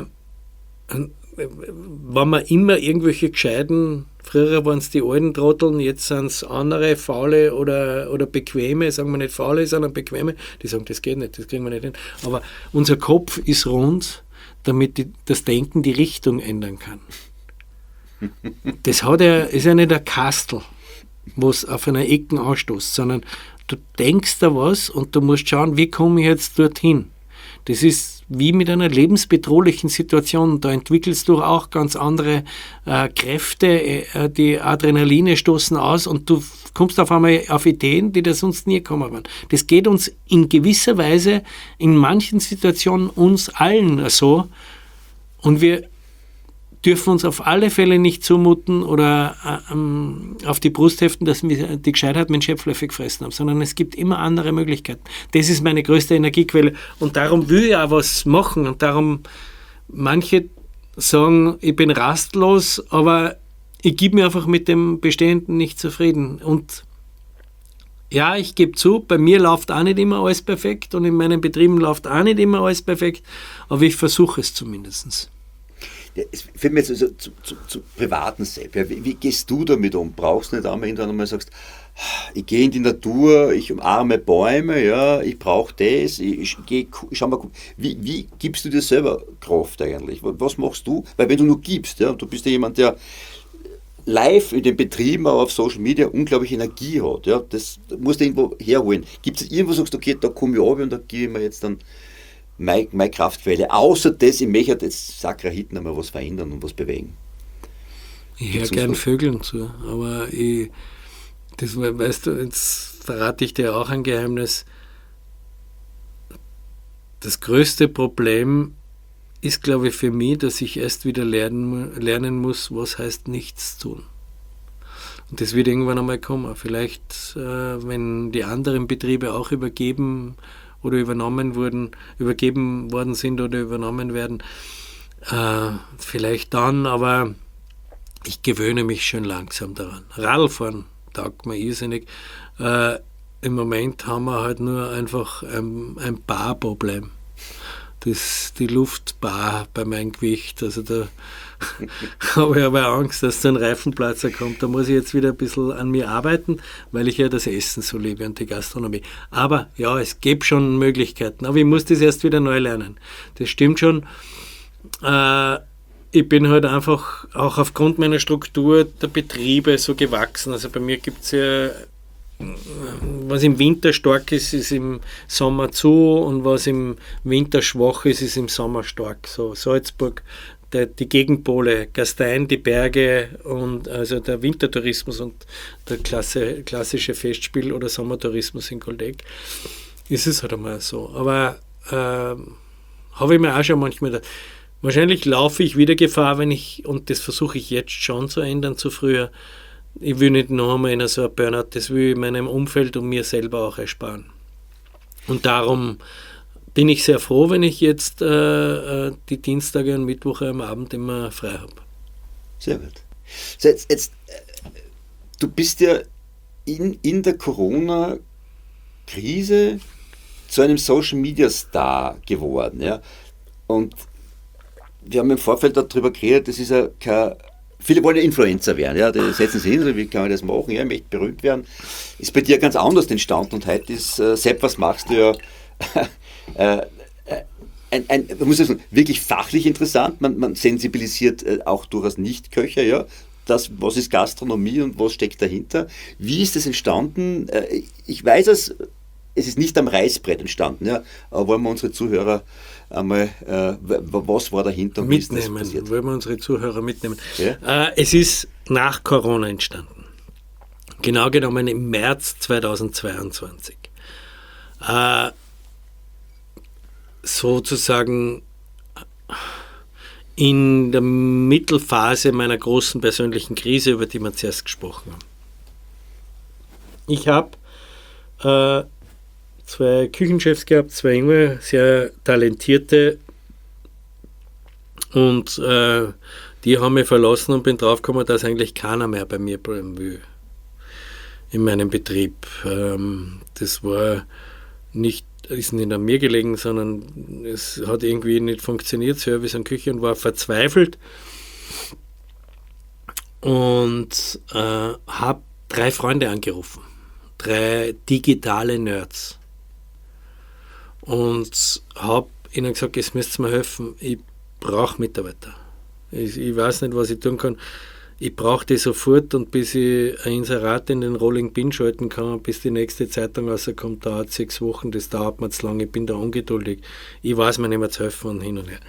wenn man immer irgendwelche Gescheiten, früher waren es die alten Trotteln, jetzt sind es andere, faule oder, oder bequeme, sagen wir nicht faule, sondern bequeme, die sagen, das geht nicht, das kriegen wir nicht hin. Aber unser Kopf ist rund, damit die, das Denken die Richtung ändern kann. Das hat ja, ist ja nicht ein Kastel, wo es auf einer Ecke anstoßt, sondern du denkst da was und du musst schauen, wie komme ich jetzt dorthin. Das ist wie mit einer lebensbedrohlichen Situation. Da entwickelst du auch ganz andere äh, Kräfte, äh, die Adrenaline stoßen aus und du kommst auf einmal auf Ideen, die da sonst nie kommen waren. Das geht uns in gewisser Weise in manchen Situationen uns allen so und wir dürfen uns auf alle Fälle nicht zumuten oder ähm, auf die Brust heften, dass wir die Gescheitheit mit dem Schöpflöffel gefressen haben, sondern es gibt immer andere Möglichkeiten. Das ist meine größte Energiequelle und darum will ich auch was machen und darum, manche sagen, ich bin rastlos, aber ich gebe mir einfach mit dem Bestehenden nicht zufrieden und ja, ich gebe zu, bei mir läuft auch nicht immer alles perfekt und in meinen Betrieben läuft auch nicht immer alles perfekt, aber ich versuche es zumindest. Es fällt mir jetzt also zu, zu, zu privaten Sepp. Ja, wie, wie gehst du damit um? Brauchst du nicht einmal irgendwann einmal sagst, ich gehe in die Natur, ich umarme Bäume, ja, ich brauche das, ich, ich gehe, schau mal, wie, wie gibst du dir selber Kraft eigentlich? Was machst du? Weil wenn du nur gibst, ja, du bist ja jemand, der live in den Betrieben, aber auf Social Media unglaublich Energie hat, ja, das musst du irgendwo herholen. Gibt es irgendwo, sagst du, okay, da komme ich runter und da gebe ich mir jetzt dann Meine, meine Kraftquelle. Außer das, ich möchte jetzt Sakrahiten einmal was verändern und was bewegen. Ich höre gern Vögeln zu, aber ich, das, weißt du, jetzt verrate ich dir auch ein Geheimnis. Das größte Problem ist, glaube ich, für mich, dass ich erst wieder lernen, lernen muss, was heißt nichts tun. Und das wird irgendwann einmal kommen. Vielleicht, äh, wenn die anderen Betriebe auch übergeben oder übernommen wurden, übergeben worden sind oder übernommen werden. Äh, vielleicht dann, aber ich gewöhne mich schon langsam daran. Radlfahren taugt mir irrsinnig. Äh, Im Moment haben wir halt nur einfach ein, ein Barproblem. Das, die Luft bar bei meinem Gewicht. Also da habe ich aber Angst, dass so ein Reifenplatzer kommt. Da muss ich jetzt wieder ein bisschen an mir arbeiten, weil ich ja das Essen so liebe und die Gastronomie. Aber ja, es gibt schon Möglichkeiten. Aber ich muss das erst wieder neu lernen. Das stimmt schon. Äh, ich bin halt einfach auch aufgrund meiner Struktur der Betriebe so gewachsen. Also bei mir gibt es ja, was im Winter stark ist, ist im Sommer zu und was im Winter schwach ist, ist im Sommer stark. So Salzburg, der, die Gegenpole, Gastein, die Berge und also der Wintertourismus und der Klasse, klassische Festspiel- oder Sommertourismus in Goldeck. Ist es halt einmal so. Aber äh, habe ich mir auch schon manchmal gedacht, wahrscheinlich laufe ich wieder Gefahr, wenn ich, und das versuche ich jetzt schon zu ändern zu früher, ich will nicht noch einmal in so ein Burnout, das will ich meinem Umfeld und mir selber auch ersparen. Und darum bin ich sehr froh, wenn ich jetzt äh, die Dienstage und Mittwoche am Abend immer frei habe. Sehr gut. So jetzt, jetzt, du bist ja in, in der Corona-Krise zu einem Social-Media-Star geworden. Ja? Und wir haben im Vorfeld darüber geredet, das ist ja kein... Viele wollen ja Influencer werden, ja, die setzen sich hin, wie kann man das machen, ja, ich möchte berühmt werden. Ist bei dir ganz anders entstanden und heute ist, äh, Sepp, was machst du ja, äh, ein, ein, man muss sagen, wirklich fachlich interessant, man, man sensibilisiert äh, auch durchaus Nicht-Köcher, ja, das, was ist Gastronomie und was steckt dahinter. Wie ist das entstanden? Äh, ich weiß es, es ist nicht am Reißbrett entstanden, ja, aber wollen wir unsere Zuhörer einmal, äh, was war dahinter und wie ist das passiert? Wollen wir unsere Zuhörer mitnehmen? Ja? Äh, es ist nach Corona entstanden. Genau genommen im März zweitausendzweiundzwanzig. Äh, sozusagen in der Mittelphase meiner großen persönlichen Krise, über die wir zuerst gesprochen haben. Ich habe äh, zwei Küchenchefs gehabt, zwei junge, sehr talentierte, und äh, die haben mich verlassen und bin draufgekommen, dass eigentlich keiner mehr bei mir bleiben will in meinem Betrieb. Ähm, das war nicht, ist nicht an mir gelegen, sondern es hat irgendwie nicht funktioniert, Service und Küche, und war verzweifelt und äh, habe drei Freunde angerufen, drei digitale Nerds. Und habe ihnen gesagt, jetzt müsst ihr mir helfen, ich brauche Mitarbeiter. Ich, ich weiß nicht, was ich tun kann. Ich brauche die sofort, und bis ich ein Inserat in den Rolling Pin schalten kann, bis die nächste Zeitung rauskommt, dauert sechs Wochen, das dauert mir zu lange, ich bin da ungeduldig. Ich weiß mir nicht mehr zu helfen und hin und her.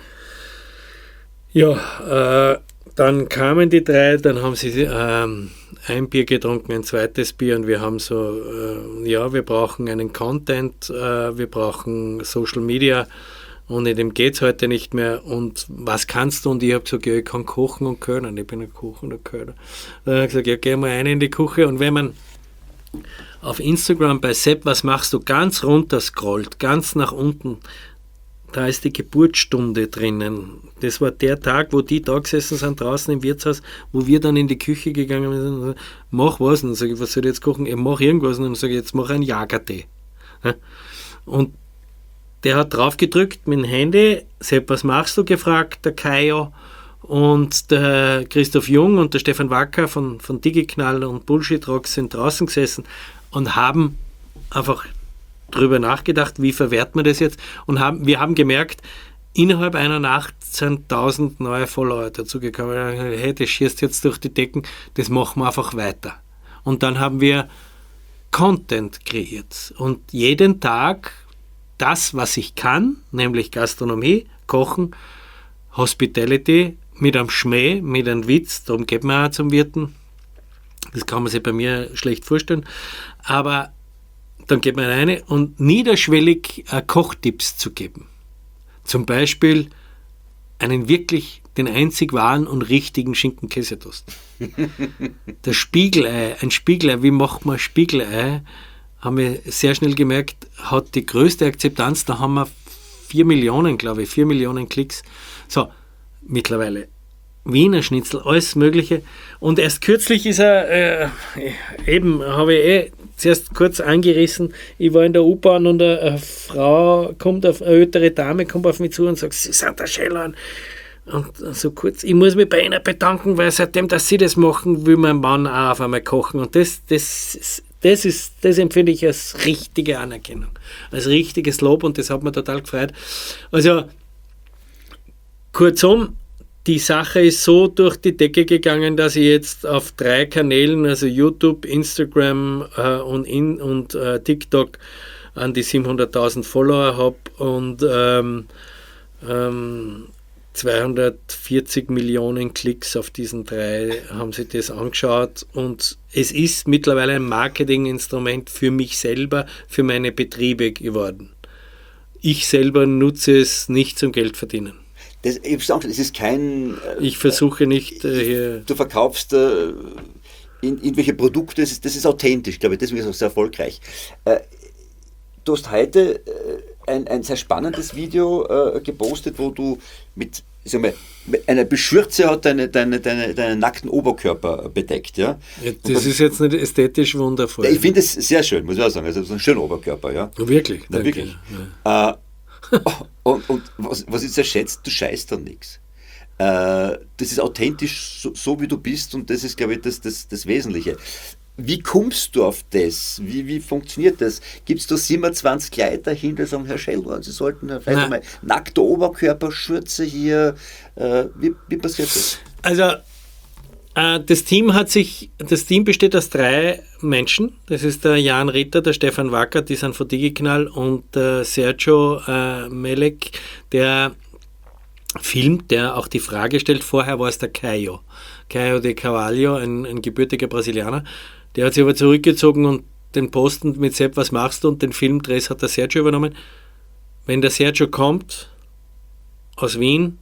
Ja, äh, dann kamen die drei, dann haben sie ähm, ein Bier getrunken, ein zweites Bier, und wir haben so, äh, ja, wir brauchen einen Content, äh, wir brauchen Social Media, und in dem geht es heute nicht mehr, und was kannst du? Und ich habe gesagt, ja, ich kann kochen und können, ich bin ein Koch und ein Köder. Dann habe ich gesagt, ja, geh mal rein in die Küche, und wenn man auf Instagram bei Sepp, was machst du, ganz runter scrollt, ganz nach unten, da ist die Geburtsstunde drinnen. Das war der Tag, wo die da gesessen sind draußen im Wirtshaus, wo wir dann in die Küche gegangen sind und gesagt, mach was. Und dann sage ich, was soll ich jetzt kochen? Ich mach irgendwas. Und dann sage ich, jetzt mach einen Jagertee. Und der hat drauf gedrückt mit dem Handy, Sepp, was machst du, gefragt, der Kajo und der Christoph Jung und der Stefan Wacker von, von DigiKnall und Bullshit Rock sind draußen gesessen und haben einfach drüber nachgedacht, wie verwerten wir das jetzt, und haben, wir haben gemerkt, innerhalb einer Nacht sind tausend neue Follower dazugekommen. Hey, das schießt jetzt durch die Decken, das machen wir einfach weiter. Und dann haben wir Content kreiert und jeden Tag das, was ich kann, nämlich Gastronomie, Kochen, Hospitality, mit einem Schmäh, mit einem Witz, darum geht man auch zum Wirten. Das kann man sich bei mir schlecht vorstellen, aber dann geht man rein und niederschwellig äh, Kochtipps zu geben. Zum Beispiel einen wirklich, den einzig wahren und richtigen Schinken-Käsetoast. Das Spiegelei, ein Spiegelei, wie macht man Spiegelei, haben wir sehr schnell gemerkt, hat die größte Akzeptanz, da haben wir vier Millionen, glaube ich, vier Millionen Klicks. So, mittlerweile. Wiener Schnitzel, alles Mögliche. Und erst kürzlich ist er, äh, eben, habe ich eh zuerst kurz angerissen, ich war in der U-Bahn und eine, eine Frau kommt, auf, eine ältere Dame kommt auf mich zu und sagt, Sie sind der Schellern. Und so kurz, ich muss mich bei Ihnen bedanken, weil seitdem, dass Sie das machen, will mein Mann auch auf einmal kochen. Und das, das, das, ist, das empfinde ich als richtige Anerkennung, als richtiges Lob, und das hat mich total gefreut. Also, kurzum, die Sache ist so durch die Decke gegangen, dass ich jetzt auf drei Kanälen, also YouTube, Instagram äh, und, in, und äh, TikTok, an die siebenhunderttausend Follower habe und ähm, ähm, zweihundertvierzig Millionen Klicks auf diesen drei haben sich das angeschaut, und es ist mittlerweile ein Marketinginstrument für mich selber, für meine Betriebe geworden. Ich selber nutze es nicht zum Geld verdienen. Das, ich es ist kein... Äh, ich versuche nicht äh, hier... Du verkaufst äh, in irgendwelche Produkte, das ist, das ist authentisch, glaube ich, deswegen ist es auch sehr erfolgreich. Äh, du hast heute äh, ein, ein sehr spannendes Video äh, gepostet, wo du mit, ich sag mal, eine Beschürze hat deine, deine, deine, deinen nackten Oberkörper bedeckt. Ja? Ja, das, das ist jetzt nicht ästhetisch wundervoll. Ich finde es sehr schön, muss ich auch sagen. Also so ein schöner Oberkörper. Ja? Ja, wirklich? Ja, wirklich. Ja. Äh, und und was, was ich sehr schätze, du scheißt dann nichts. Äh, das ist authentisch, so, so wie du bist, und das ist, glaube ich, das, das, das Wesentliche. Wie kommst du auf das? Wie, wie funktioniert das? Gibt es da siebenundzwanzig Leute dahinter, die sagen, Herr Schellhorn, Sie sollten vielleicht Nein. einmal nackter Oberkörper, Schürze hier. Äh, wie, wie passiert das? Also, äh, das Team hat sich, das Team besteht aus drei Menschen. Das ist der Jan Ritter, der Stefan Wacker, die sind von Digiknall, und der Sergio äh, Melek, der filmt, der auch die Frage stellt. Vorher war es der Caio. Caio de Carvalho, ein, ein gebürtiger Brasilianer. Der hat sich aber zurückgezogen und den Posten mit Sepp, was machst du? Und den Filmdress hat der Sergio übernommen. Wenn der Sergio kommt aus Wien,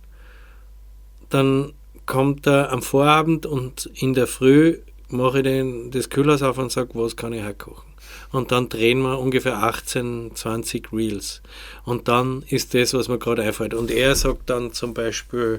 dann kommt er am Vorabend und in der Früh mache ich den, das Kühlhaus auf und sage, was kann ich heute kochen? Und dann drehen wir ungefähr achtzehn, zwanzig Reels. Und dann ist das, was mir gerade einfällt. Und er sagt dann zum Beispiel,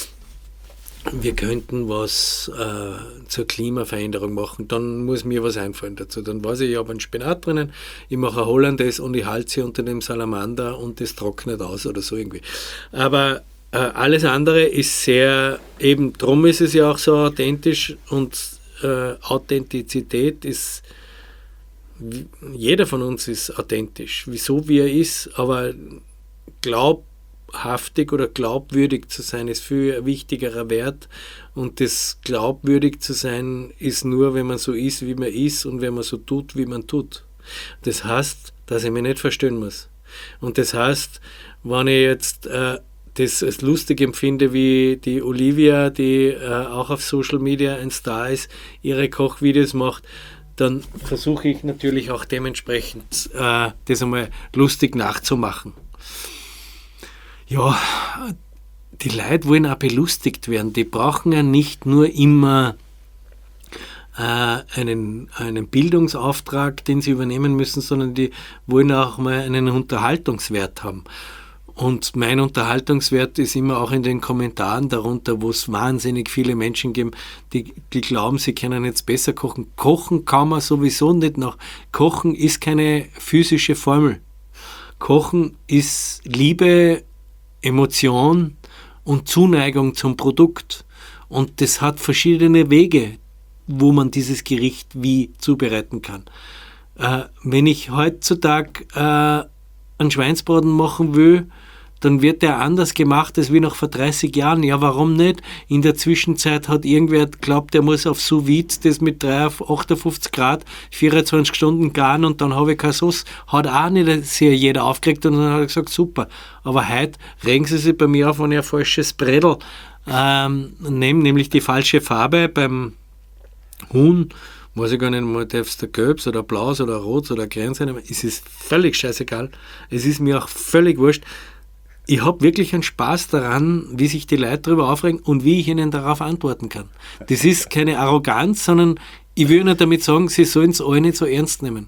wir könnten was äh, zur Klimaveränderung machen, dann muss mir was einfallen dazu. Dann weiß ich, ich habe einen Spinat drinnen, ich mache ein Hollandaise und ich halte sie unter dem Salamander und das trocknet aus oder so irgendwie. Aber äh, alles andere ist sehr, eben drum ist es ja auch so authentisch, und äh, Authentizität ist, wie, jeder von uns ist authentisch, wieso wie er ist, aber glaub haftig oder glaubwürdig zu sein, ist viel ein wichtigerer Wert, und das glaubwürdig zu sein ist nur, wenn man so ist, wie man ist, und wenn man so tut, wie man tut. Das heißt, dass ich mich nicht verstehen muss. Und das heißt, wenn ich jetzt äh, das als lustig empfinde, wie die Olivia, die äh, auch auf Social Media ein Star ist, ihre Kochvideos macht, dann versuche ich natürlich auch dementsprechend äh, das einmal lustig nachzumachen. Ja, die Leute wollen auch belustigt werden. Die brauchen ja nicht nur immer äh, einen, einen Bildungsauftrag, den sie übernehmen müssen, sondern die wollen auch mal einen Unterhaltungswert haben. Und mein Unterhaltungswert ist immer auch in den Kommentaren darunter, wo es wahnsinnig viele Menschen geben, die, die glauben, sie können jetzt besser kochen. Kochen kann man sowieso nicht nach. Kochen ist keine physische Formel. Kochen ist Liebe, Emotion und Zuneigung zum Produkt. Und das hat verschiedene Wege, wo man dieses Gericht wie zubereiten kann. Äh, wenn ich heutzutage äh, einen Schweinsbraten machen will, dann wird der anders gemacht als wie noch vor dreißig Jahren. Ja, warum nicht? In der Zwischenzeit hat irgendwer geglaubt, der muss auf Sous Vide das mit achtundfünfzig Grad vierundzwanzig Stunden garen und dann habe ich keine Sauce. Hat auch nicht sehr jeder aufgeregt, und dann hat er gesagt, super. Aber heute regen sie sich bei mir auf, wenn ich ein falsches Bredel ähm, nehme, nämlich die falsche Farbe beim Huhn. Weiß ich gar nicht mal, darf es der Gelbs oder Blaus oder Rot oder Grün sein, es ist völlig scheißegal. Es ist mir auch völlig wurscht. Ich habe wirklich einen Spaß daran, wie sich die Leute darüber aufregen und wie ich ihnen darauf antworten kann. Das ist keine Arroganz, sondern ich will nur damit sagen, sie sollen es alle nicht so ernst nehmen.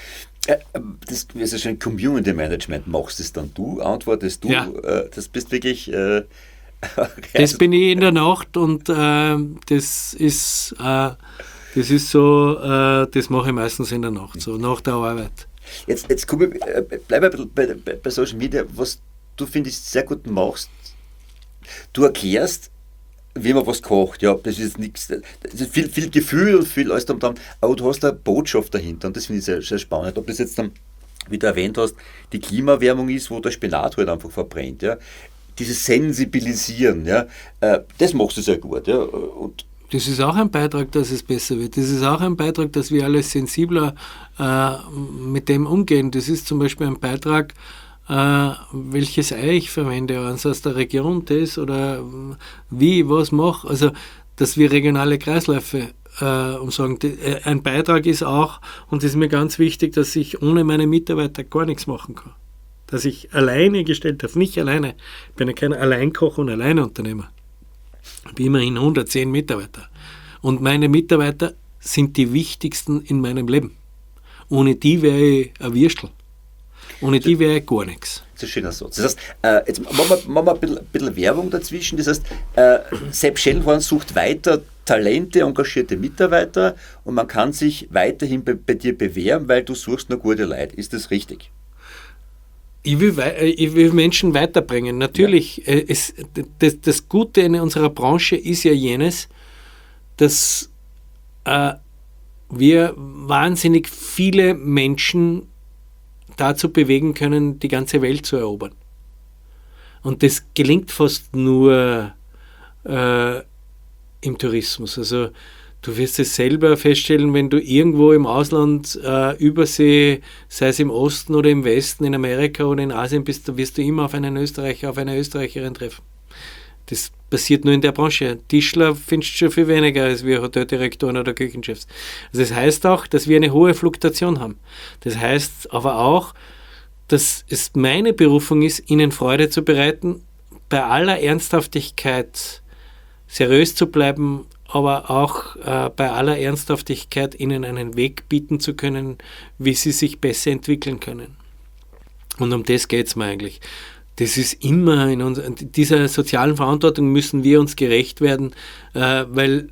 Das ist ja schon Community Management. Machst das dann du? Antwortest du? Ja. Das bist wirklich... Äh, das bin ich in der Nacht, und äh, das ist... Äh, Das ist so, äh, das mache ich meistens in der Nacht, so nach der Arbeit. Jetzt, jetzt komm ich, äh, bleib ein bisschen bei, bei, bei Social Media, was du, finde ich, sehr gut machst. Du erklärst, wie man was kocht. Ja, das ist nichts, das ist viel, viel Gefühl und viel alles dann, aber du hast eine Botschaft dahinter, und das finde ich sehr, sehr spannend. Ob das jetzt dann, wie du erwähnt hast, die Klimaerwärmung ist, wo der Spinat halt einfach verbrennt. Ja. Dieses Sensibilisieren, ja, äh, das machst du sehr gut. Ja, und das ist auch ein Beitrag, dass es besser wird. Das ist auch ein Beitrag, dass wir alle sensibler äh, mit dem umgehen. Das ist zum Beispiel ein Beitrag, äh, welches Ei ich verwende, also aus der Region das oder wie, was mache. Also, dass wir regionale Kreisläufe äh, umsagen. Äh, ein Beitrag ist auch, und das ist mir ganz wichtig, dass ich ohne meine Mitarbeiter gar nichts machen kann. Dass ich alleine gestellt habe, nicht alleine. Ich bin ja kein Alleinkoch und Alleinunternehmer. Ich habe immerhin hundertzehn Mitarbeiter. Und meine Mitarbeiter sind die wichtigsten in meinem Leben. Ohne die wäre ich ein Würstel. Ohne die wäre ich gar nichts. Das ist ein schöner Satz. Das heißt, äh, jetzt machen wir, machen wir ein, bisschen, ein bisschen Werbung dazwischen. Das heißt, äh, Sepp Schellhorn sucht weiter Talente, engagierte Mitarbeiter und man kann sich weiterhin bei, bei dir bewerben, weil du suchst nur gute Leute. Ist das richtig? Ich will, ich will Menschen weiterbringen. Natürlich, ja. es, das, das Gute in unserer Branche ist ja jenes, dass äh, wir wahnsinnig viele Menschen dazu bewegen können, die ganze Welt zu erobern. Und das gelingt fast nur äh, im Tourismus. Also du wirst es selber feststellen, wenn du irgendwo im Ausland äh, Übersee, sei es im Osten oder im Westen, in Amerika oder in Asien bist, dann wirst du immer auf einen Österreicher, auf eine Österreicherin treffen. Das passiert nur in der Branche. Tischler findest du schon viel weniger als wir Hoteldirektoren oder Küchenchefs. Also das heißt auch, dass wir eine hohe Fluktuation haben. Das heißt aber auch, dass es meine Berufung ist, ihnen Freude zu bereiten, bei aller Ernsthaftigkeit seriös zu bleiben, aber auch äh, bei aller Ernsthaftigkeit ihnen einen Weg bieten zu können, wie sie sich besser entwickeln können. Und um das geht es mir eigentlich. Das ist immer in uns, dieser sozialen Verantwortung müssen wir uns gerecht werden, äh, weil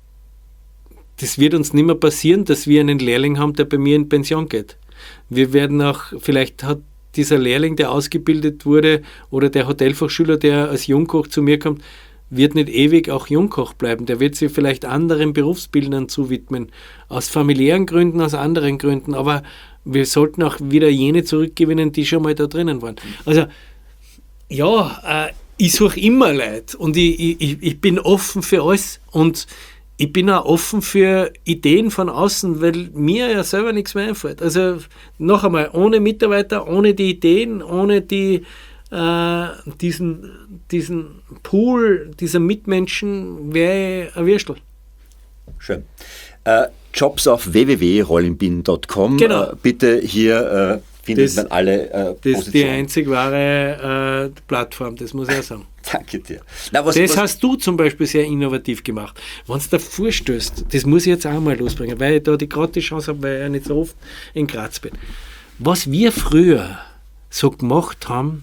das wird uns nicht mehr passieren, dass wir einen Lehrling haben, der bei mir in Pension geht. Wir werden auch, vielleicht hat dieser Lehrling, der ausgebildet wurde, oder der Hotelfachschüler, der als Jungkoch zu mir kommt, wird nicht ewig auch Jungkoch bleiben. Der wird sich vielleicht anderen Berufsbildern zuwidmen. Aus familiären Gründen, aus anderen Gründen. Aber wir sollten auch wieder jene zurückgewinnen, die schon mal da drinnen waren. Also, ja, äh, ich suche immer Leute und ich, ich, ich bin offen für alles und ich bin auch offen für Ideen von außen, weil mir ja selber nichts mehr einfällt. Also, noch einmal, ohne Mitarbeiter, ohne die Ideen, ohne die Äh, diesen, diesen Pool dieser Mitmenschen wäre ein Würstel. Schön. Äh, Jobs auf w w w punkt rollingpin punkt com. Genau. Äh, bitte hier äh, findet das, man alle äh, Das Positionen. Ist die einzig wahre äh, Plattform, das muss ich auch sagen. Danke dir. Na, was, das was, hast du zum Beispiel sehr innovativ gemacht. Wenn es da vorstößt, das muss ich jetzt auch mal losbringen, weil ich da die gerade die Chance habe, weil ich ja nicht so oft in Graz bin. Was wir früher so gemacht haben,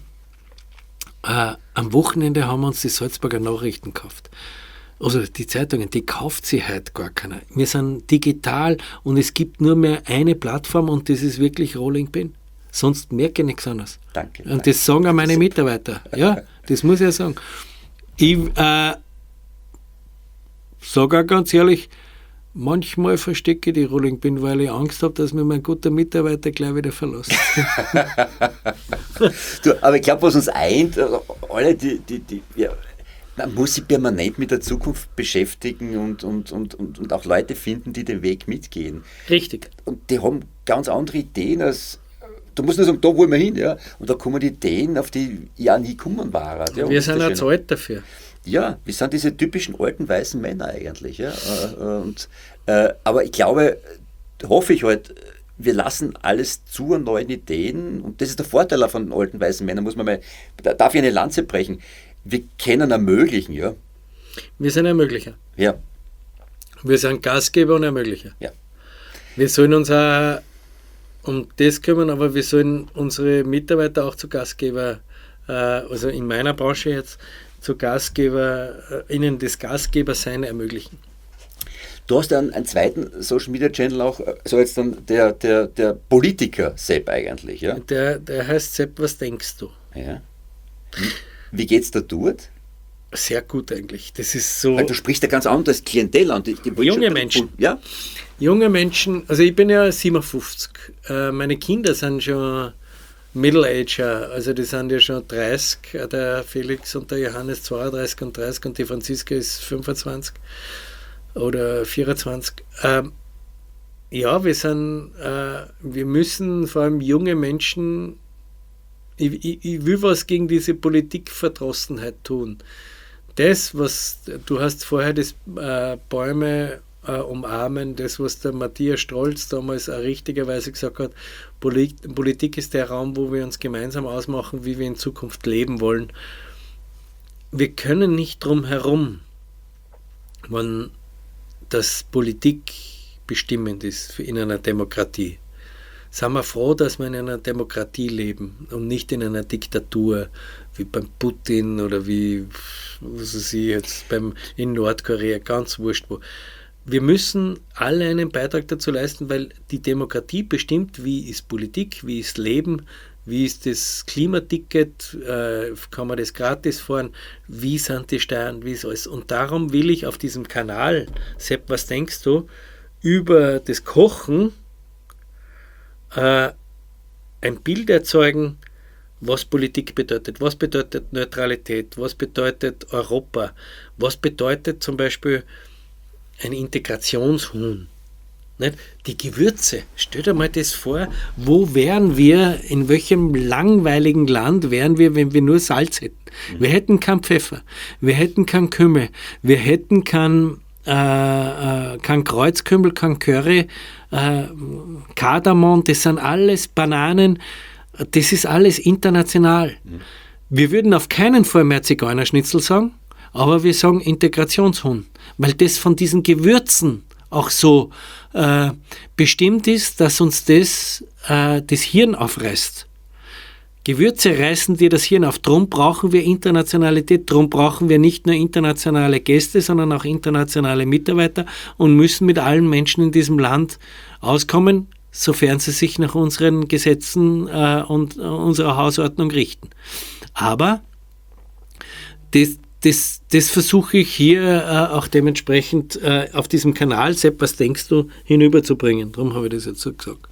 Äh, am Wochenende haben wir uns die Salzburger Nachrichten gekauft. Also die Zeitungen, die kauft sie heute gar keiner. Wir sind digital und es gibt nur mehr eine Plattform und das ist wirklich Rolling Pin. Sonst merke ich nichts anderes. Danke. Und danke. das sagen auch meine Mitarbeiter. Ja, das muss ich ja sagen. Ich äh, sage auch ganz ehrlich, manchmal verstecke ich die Rolling Pin, weil ich Angst habe, dass mir mein guter Mitarbeiter gleich wieder verlässt. Du, aber ich glaube, was uns eint, alle, die, die, die, ja, man muss sich permanent mit der Zukunft beschäftigen und, und, und, und, und auch Leute finden, die den Weg mitgehen. Richtig. Und die haben ganz andere Ideen als, du musst nur sagen, da wollen wir hin, ja. Und da kommen die Ideen, auf die ich ja nie kommen war. Ja, wir sind auch zu alt dafür. Ja, wir sind diese typischen alten weißen Männer eigentlich. Ja? Und, äh, aber ich glaube, hoffe ich halt, wir lassen alles zu an neuen Ideen und das ist der Vorteil von den alten weißen Männern, muss man mal, da darf ich eine Lanze brechen. Wir können ermöglichen, ja. Wir sind Ermöglicher. Ja. Wir sind Gastgeber und Ermöglicher. Ja. Wir sollen uns auch um das kümmern, aber wir sollen unsere Mitarbeiter auch zu Gastgeber, äh, also in meiner Branche jetzt, zu Gastgeber, äh, ihnen das Gastgebersein ermöglichen. Du hast ja einen, einen zweiten Social Media Channel auch, so jetzt dann der, der, der Politiker Sepp eigentlich, ja? Der, der heißt Sepp, was denkst du? Ja. Wie geht's da dort? Sehr gut eigentlich. Das ist so. Weil du sprichst ja ganz anderes Klientel an. Die, die junge schon, Menschen. Ja? Junge Menschen, also ich bin ja siebenundfünfzig. Äh, meine Kinder sind schon Middle-Ager, also die sind ja schon dreißig, der Felix und der Johannes zweiunddreißig und dreißig und die Franziska ist fünfundzwanzig oder vierundzwanzig. Ähm, ja, wir sind, äh, wir müssen vor allem junge Menschen, ich, ich, ich will was gegen diese Politikverdrossenheit tun. Das, was, du hast vorher das äh, Bäume äh, umarmen, das, was der Matthias Strolz damals auch richtigerweise gesagt hat, Polit- Politik ist der Raum, wo wir uns gemeinsam ausmachen, wie wir in Zukunft leben wollen. Wir können nicht drum herum, wenn das Politik bestimmend ist in einer Demokratie. Sind wir froh, dass wir in einer Demokratie leben und nicht in einer Diktatur wie beim Putin oder wie, was weiß ich jetzt, beim, in Nordkorea, ganz wurscht wo. Wir müssen alle einen Beitrag dazu leisten, weil die Demokratie bestimmt, wie ist Politik, wie ist Leben, wie ist das Klimaticket, äh, kann man das gratis fahren, wie sind die Steuern, wie ist alles. Und darum will ich auf diesem Kanal, Sepp, was denkst du, über das Kochen äh, ein Bild erzeugen, was Politik bedeutet, was bedeutet Neutralität, was bedeutet Europa, was bedeutet zum Beispiel ein Integrationshuhn. Nicht? Die Gewürze, stell dir mal das vor, wo wären wir, in welchem langweiligen Land wären wir, wenn wir nur Salz hätten. Mhm. Wir hätten keinen Pfeffer, wir hätten keinen Kümmel, wir hätten kein, äh, äh, kein Kreuzkümmel, kein Curry, äh, Kardamom, das sind alles Bananen, das ist alles international. Mhm. Wir würden auf keinen Fall mehr Zigeunerschnitzel sagen, aber wir sagen Integrationshuhn, weil das von diesen Gewürzen auch so äh, bestimmt ist, dass uns das äh, das Hirn aufreißt. Gewürze reißen dir das Hirn auf. Drum brauchen wir Internationalität, drum brauchen wir nicht nur internationale Gäste, sondern auch internationale Mitarbeiter und müssen mit allen Menschen in diesem Land auskommen, sofern sie sich nach unseren Gesetzen äh, und äh, unserer Hausordnung richten. Aber das Das, das versuche ich hier äh, auch dementsprechend äh, auf diesem Kanal, Sepp, was denkst du, hinüberzubringen. Darum habe ich das jetzt so gesagt.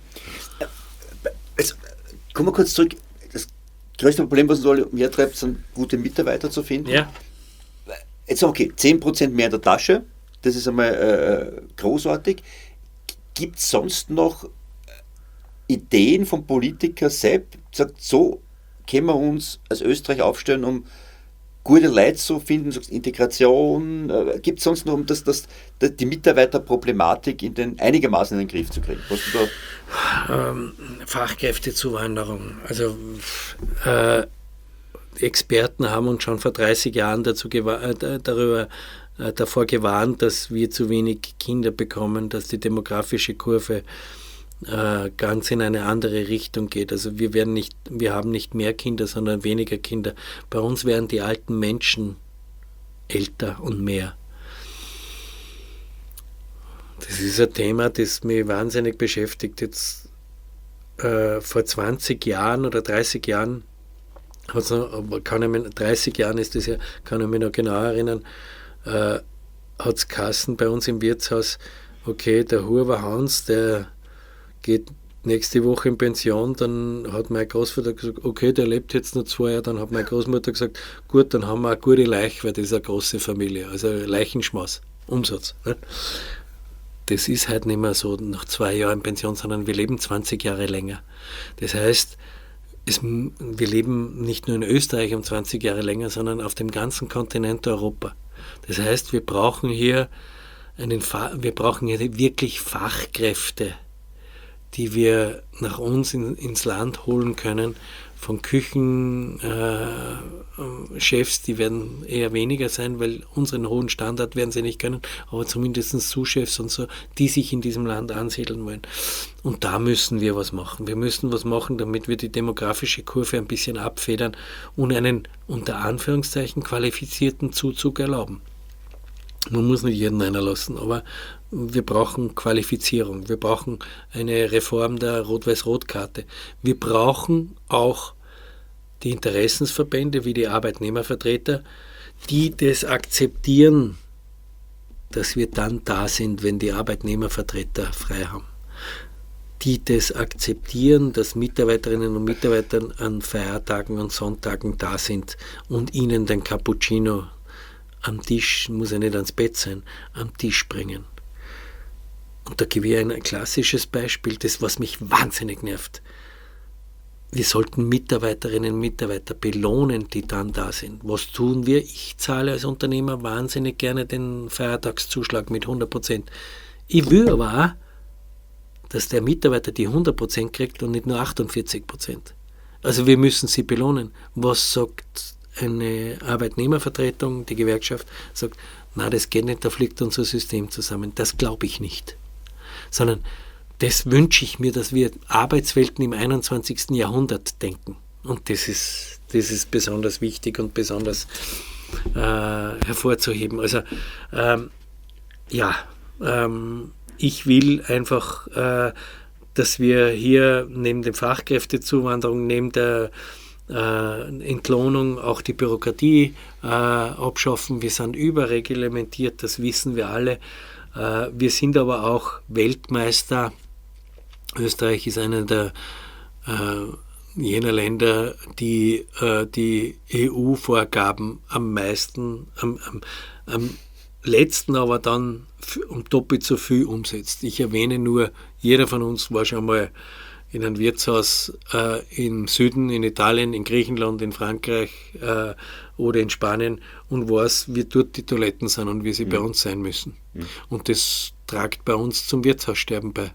Also, kommen wir kurz zurück. Das größte Problem, was uns alle umhertreibt, sind gute Mitarbeiter zu finden. Ja. Jetzt okay, zehn Prozent mehr in der Tasche, das ist einmal äh, großartig. Gibt es sonst noch Ideen vom Politiker Sepp, sagt, so können wir uns als Österreich aufstellen, um gute Leute zu finden, sagst Integration, äh, gibt es sonst noch, um das, das, das, die Mitarbeiterproblematik in den, einigermaßen in den Griff zu kriegen? Was du da? Ähm, Fachkräftezuwanderung. Also äh, Experten haben uns schon vor dreißig Jahren dazu gewa- äh, darüber, äh, davor gewarnt, dass wir zu wenig Kinder bekommen, dass die demografische Kurve äh, ganz in eine andere Richtung geht. Also wir werden nicht, wir haben nicht mehr Kinder, sondern weniger Kinder. Bei uns werden die alten Menschen älter und mehr. Das ist ein Thema, das mich wahnsinnig beschäftigt. Jetzt äh, vor zwanzig Jahren oder dreißig Jahren, noch, kann ich mich, dreißig Jahren ist das ja, kann ich mich noch genau erinnern, äh, hat es geheißen bei uns im Wirtshaus, okay, der Huber Hans, der geht nächste Woche in Pension, dann hat mein Großvater gesagt, okay, der lebt jetzt noch zwei Jahre, dann hat meine Großmutter gesagt, gut, dann haben wir eine gute Leiche, weil das ist eine große Familie, also Leichenschmaus, Umsatz. Ne? Das ist halt nicht mehr so nach zwei Jahren in Pension, sondern wir leben zwanzig Jahre länger. Das heißt, es, wir leben nicht nur in Österreich um zwanzig Jahre länger, sondern auf dem ganzen Kontinent Europa. Das heißt, wir brauchen hier einen, wir brauchen hier wirklich Fachkräfte, die wir nach uns in, ins Land holen können, von Küchenchefs, äh, die werden eher weniger sein, weil unseren hohen Standard werden sie nicht können, aber zumindest Sous-Chefs und so, die sich in diesem Land ansiedeln wollen. Und da müssen wir was machen. Wir müssen was machen, damit wir die demografische Kurve ein bisschen abfedern und einen unter Anführungszeichen qualifizierten Zuzug erlauben. Man muss nicht jeden reinlassen, aber wir brauchen Qualifizierung, wir brauchen eine Reform der Rot-Weiß-Rot-Karte. Wir brauchen auch die Interessensverbände wie die Arbeitnehmervertreter, die das akzeptieren, dass wir dann da sind, wenn die Arbeitnehmervertreter frei haben. Die das akzeptieren, dass Mitarbeiterinnen und Mitarbeiter an Feiertagen und Sonntagen da sind und ihnen den Cappuccino am Tisch, muss ja nicht ans Bett sein, am Tisch bringen. Und da gebe ich ein klassisches Beispiel, das, was mich wahnsinnig nervt. Wir sollten Mitarbeiterinnen und Mitarbeiter belohnen, die dann da sind. Was tun wir? Ich zahle als Unternehmer wahnsinnig gerne den Feiertagszuschlag mit hundert Prozent. Ich will aber auch, dass der Mitarbeiter die hundert Prozent kriegt und nicht nur achtundvierzig Prozent. Also wir müssen sie belohnen. Was sagt eine Arbeitnehmervertretung, die Gewerkschaft, sagt, na, das geht nicht, da fliegt unser System zusammen. Das glaube ich nicht. sondern das wünsche ich mir, dass wir Arbeitswelten im einundzwanzigsten Jahrhundert denken. Und das ist, das ist besonders wichtig und besonders äh, hervorzuheben. Also ähm, ja, ähm, ich will einfach, äh, dass wir hier neben der Fachkräftezuwanderung, neben der äh, Entlohnung auch die Bürokratie äh, abschaffen. Wir sind überreglementiert, das wissen wir alle. Äh, wir sind aber auch Weltmeister. Österreich ist einer der äh, jener Länder, die äh, die E U-Vorgaben am meisten, am, am, am letzten aber dann um doppelt so viel umsetzt. Ich erwähne nur, jeder von uns war schon mal in einem Wirtshaus äh, im Süden, in Italien, in Griechenland, in Frankreich äh, oder in Spanien und weiß, wie dort die Toiletten sind und wie sie mhm. bei uns sein müssen. Mhm. Und das tragt bei uns zum Wirtshaussterben bei.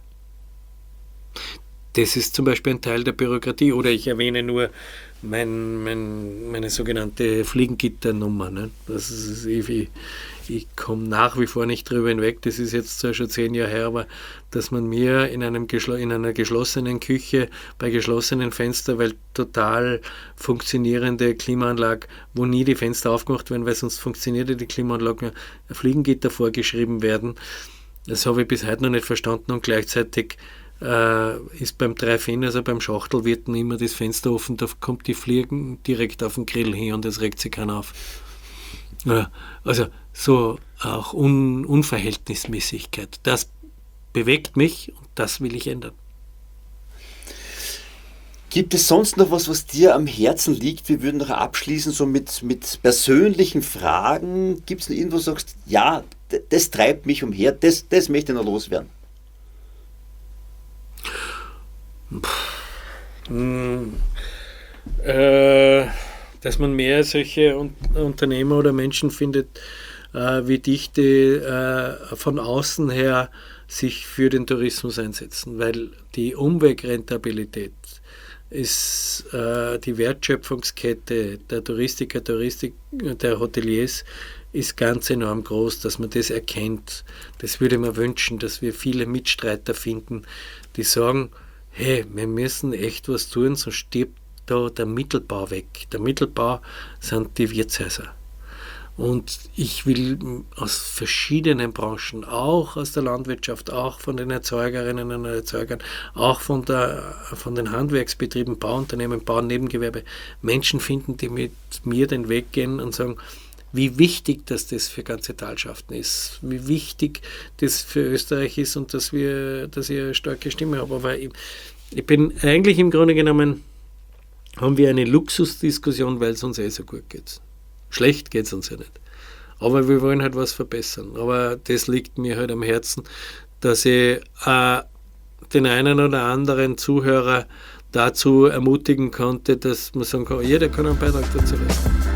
Das ist zum Beispiel ein Teil der Bürokratie. Oder ich erwähne nur mein, mein, meine sogenannte Fliegengitternummer. Ne? Das ist, ich ich komme nach wie vor nicht drüber hinweg, das ist jetzt zwar schon zehn Jahre her, aber dass man mir in, einem geschl- in einer geschlossenen Küche bei geschlossenen Fenstern, weil total funktionierende Klimaanlage, wo nie die Fenster aufgemacht werden, weil sonst funktioniert die Klimaanlage, Fliegengitter vorgeschrieben werden. Das habe ich bis heute noch nicht verstanden und gleichzeitig äh, ist beim Drive-In, also beim Schachtelwirten, immer das Fenster offen, da kommt die Fliegen direkt auf den Grill hin und es regt sich keiner auf. Ja, also so auch Un- Unverhältnismäßigkeit. Das bewegt mich und das will ich ändern. Gibt es sonst noch was, was dir am Herzen liegt? Wir würden noch abschließen so mit, mit persönlichen Fragen. Gibt es noch irgendwo, wo du sagst, ja, d- das treibt mich umher, das, das möchte ich noch loswerden? Hm, äh, dass man mehr solche Un- Unternehmer oder Menschen findet, äh, wie dich, die äh, von außen her sich für den Tourismus einsetzen, weil die Umwegrentabilität ist äh, die Wertschöpfungskette der Touristiker, Touristik, der Hoteliers ist ganz enorm groß, dass man das erkennt. Das würde man wünschen, dass wir viele Mitstreiter finden, die sagen, hey, wir müssen echt was tun, sonst stirbt da der Mittelbau weg. Der Mittelbau sind die Wirtshäuser. Und ich will aus verschiedenen Branchen, auch aus der Landwirtschaft, auch von den Erzeugerinnen und Erzeugern, auch von, der, von den Handwerksbetrieben, Bauunternehmen, Baunebengewerbe, Menschen finden, die mit mir den Weg gehen und sagen, wie wichtig dass das für ganze Talschaften ist, wie wichtig das für Österreich ist und dass wir, dass ich eine starke Stimme habe. Aber ich, ich bin eigentlich im Grunde genommen, haben wir eine Luxusdiskussion, weil es uns eh so gut geht. Schlecht geht es uns ja nicht. Aber wir wollen halt was verbessern. Aber das liegt mir halt am Herzen, dass ich äh, den einen oder anderen Zuhörer dazu ermutigen konnte, dass man sagen kann, jeder kann einen Beitrag dazu leisten.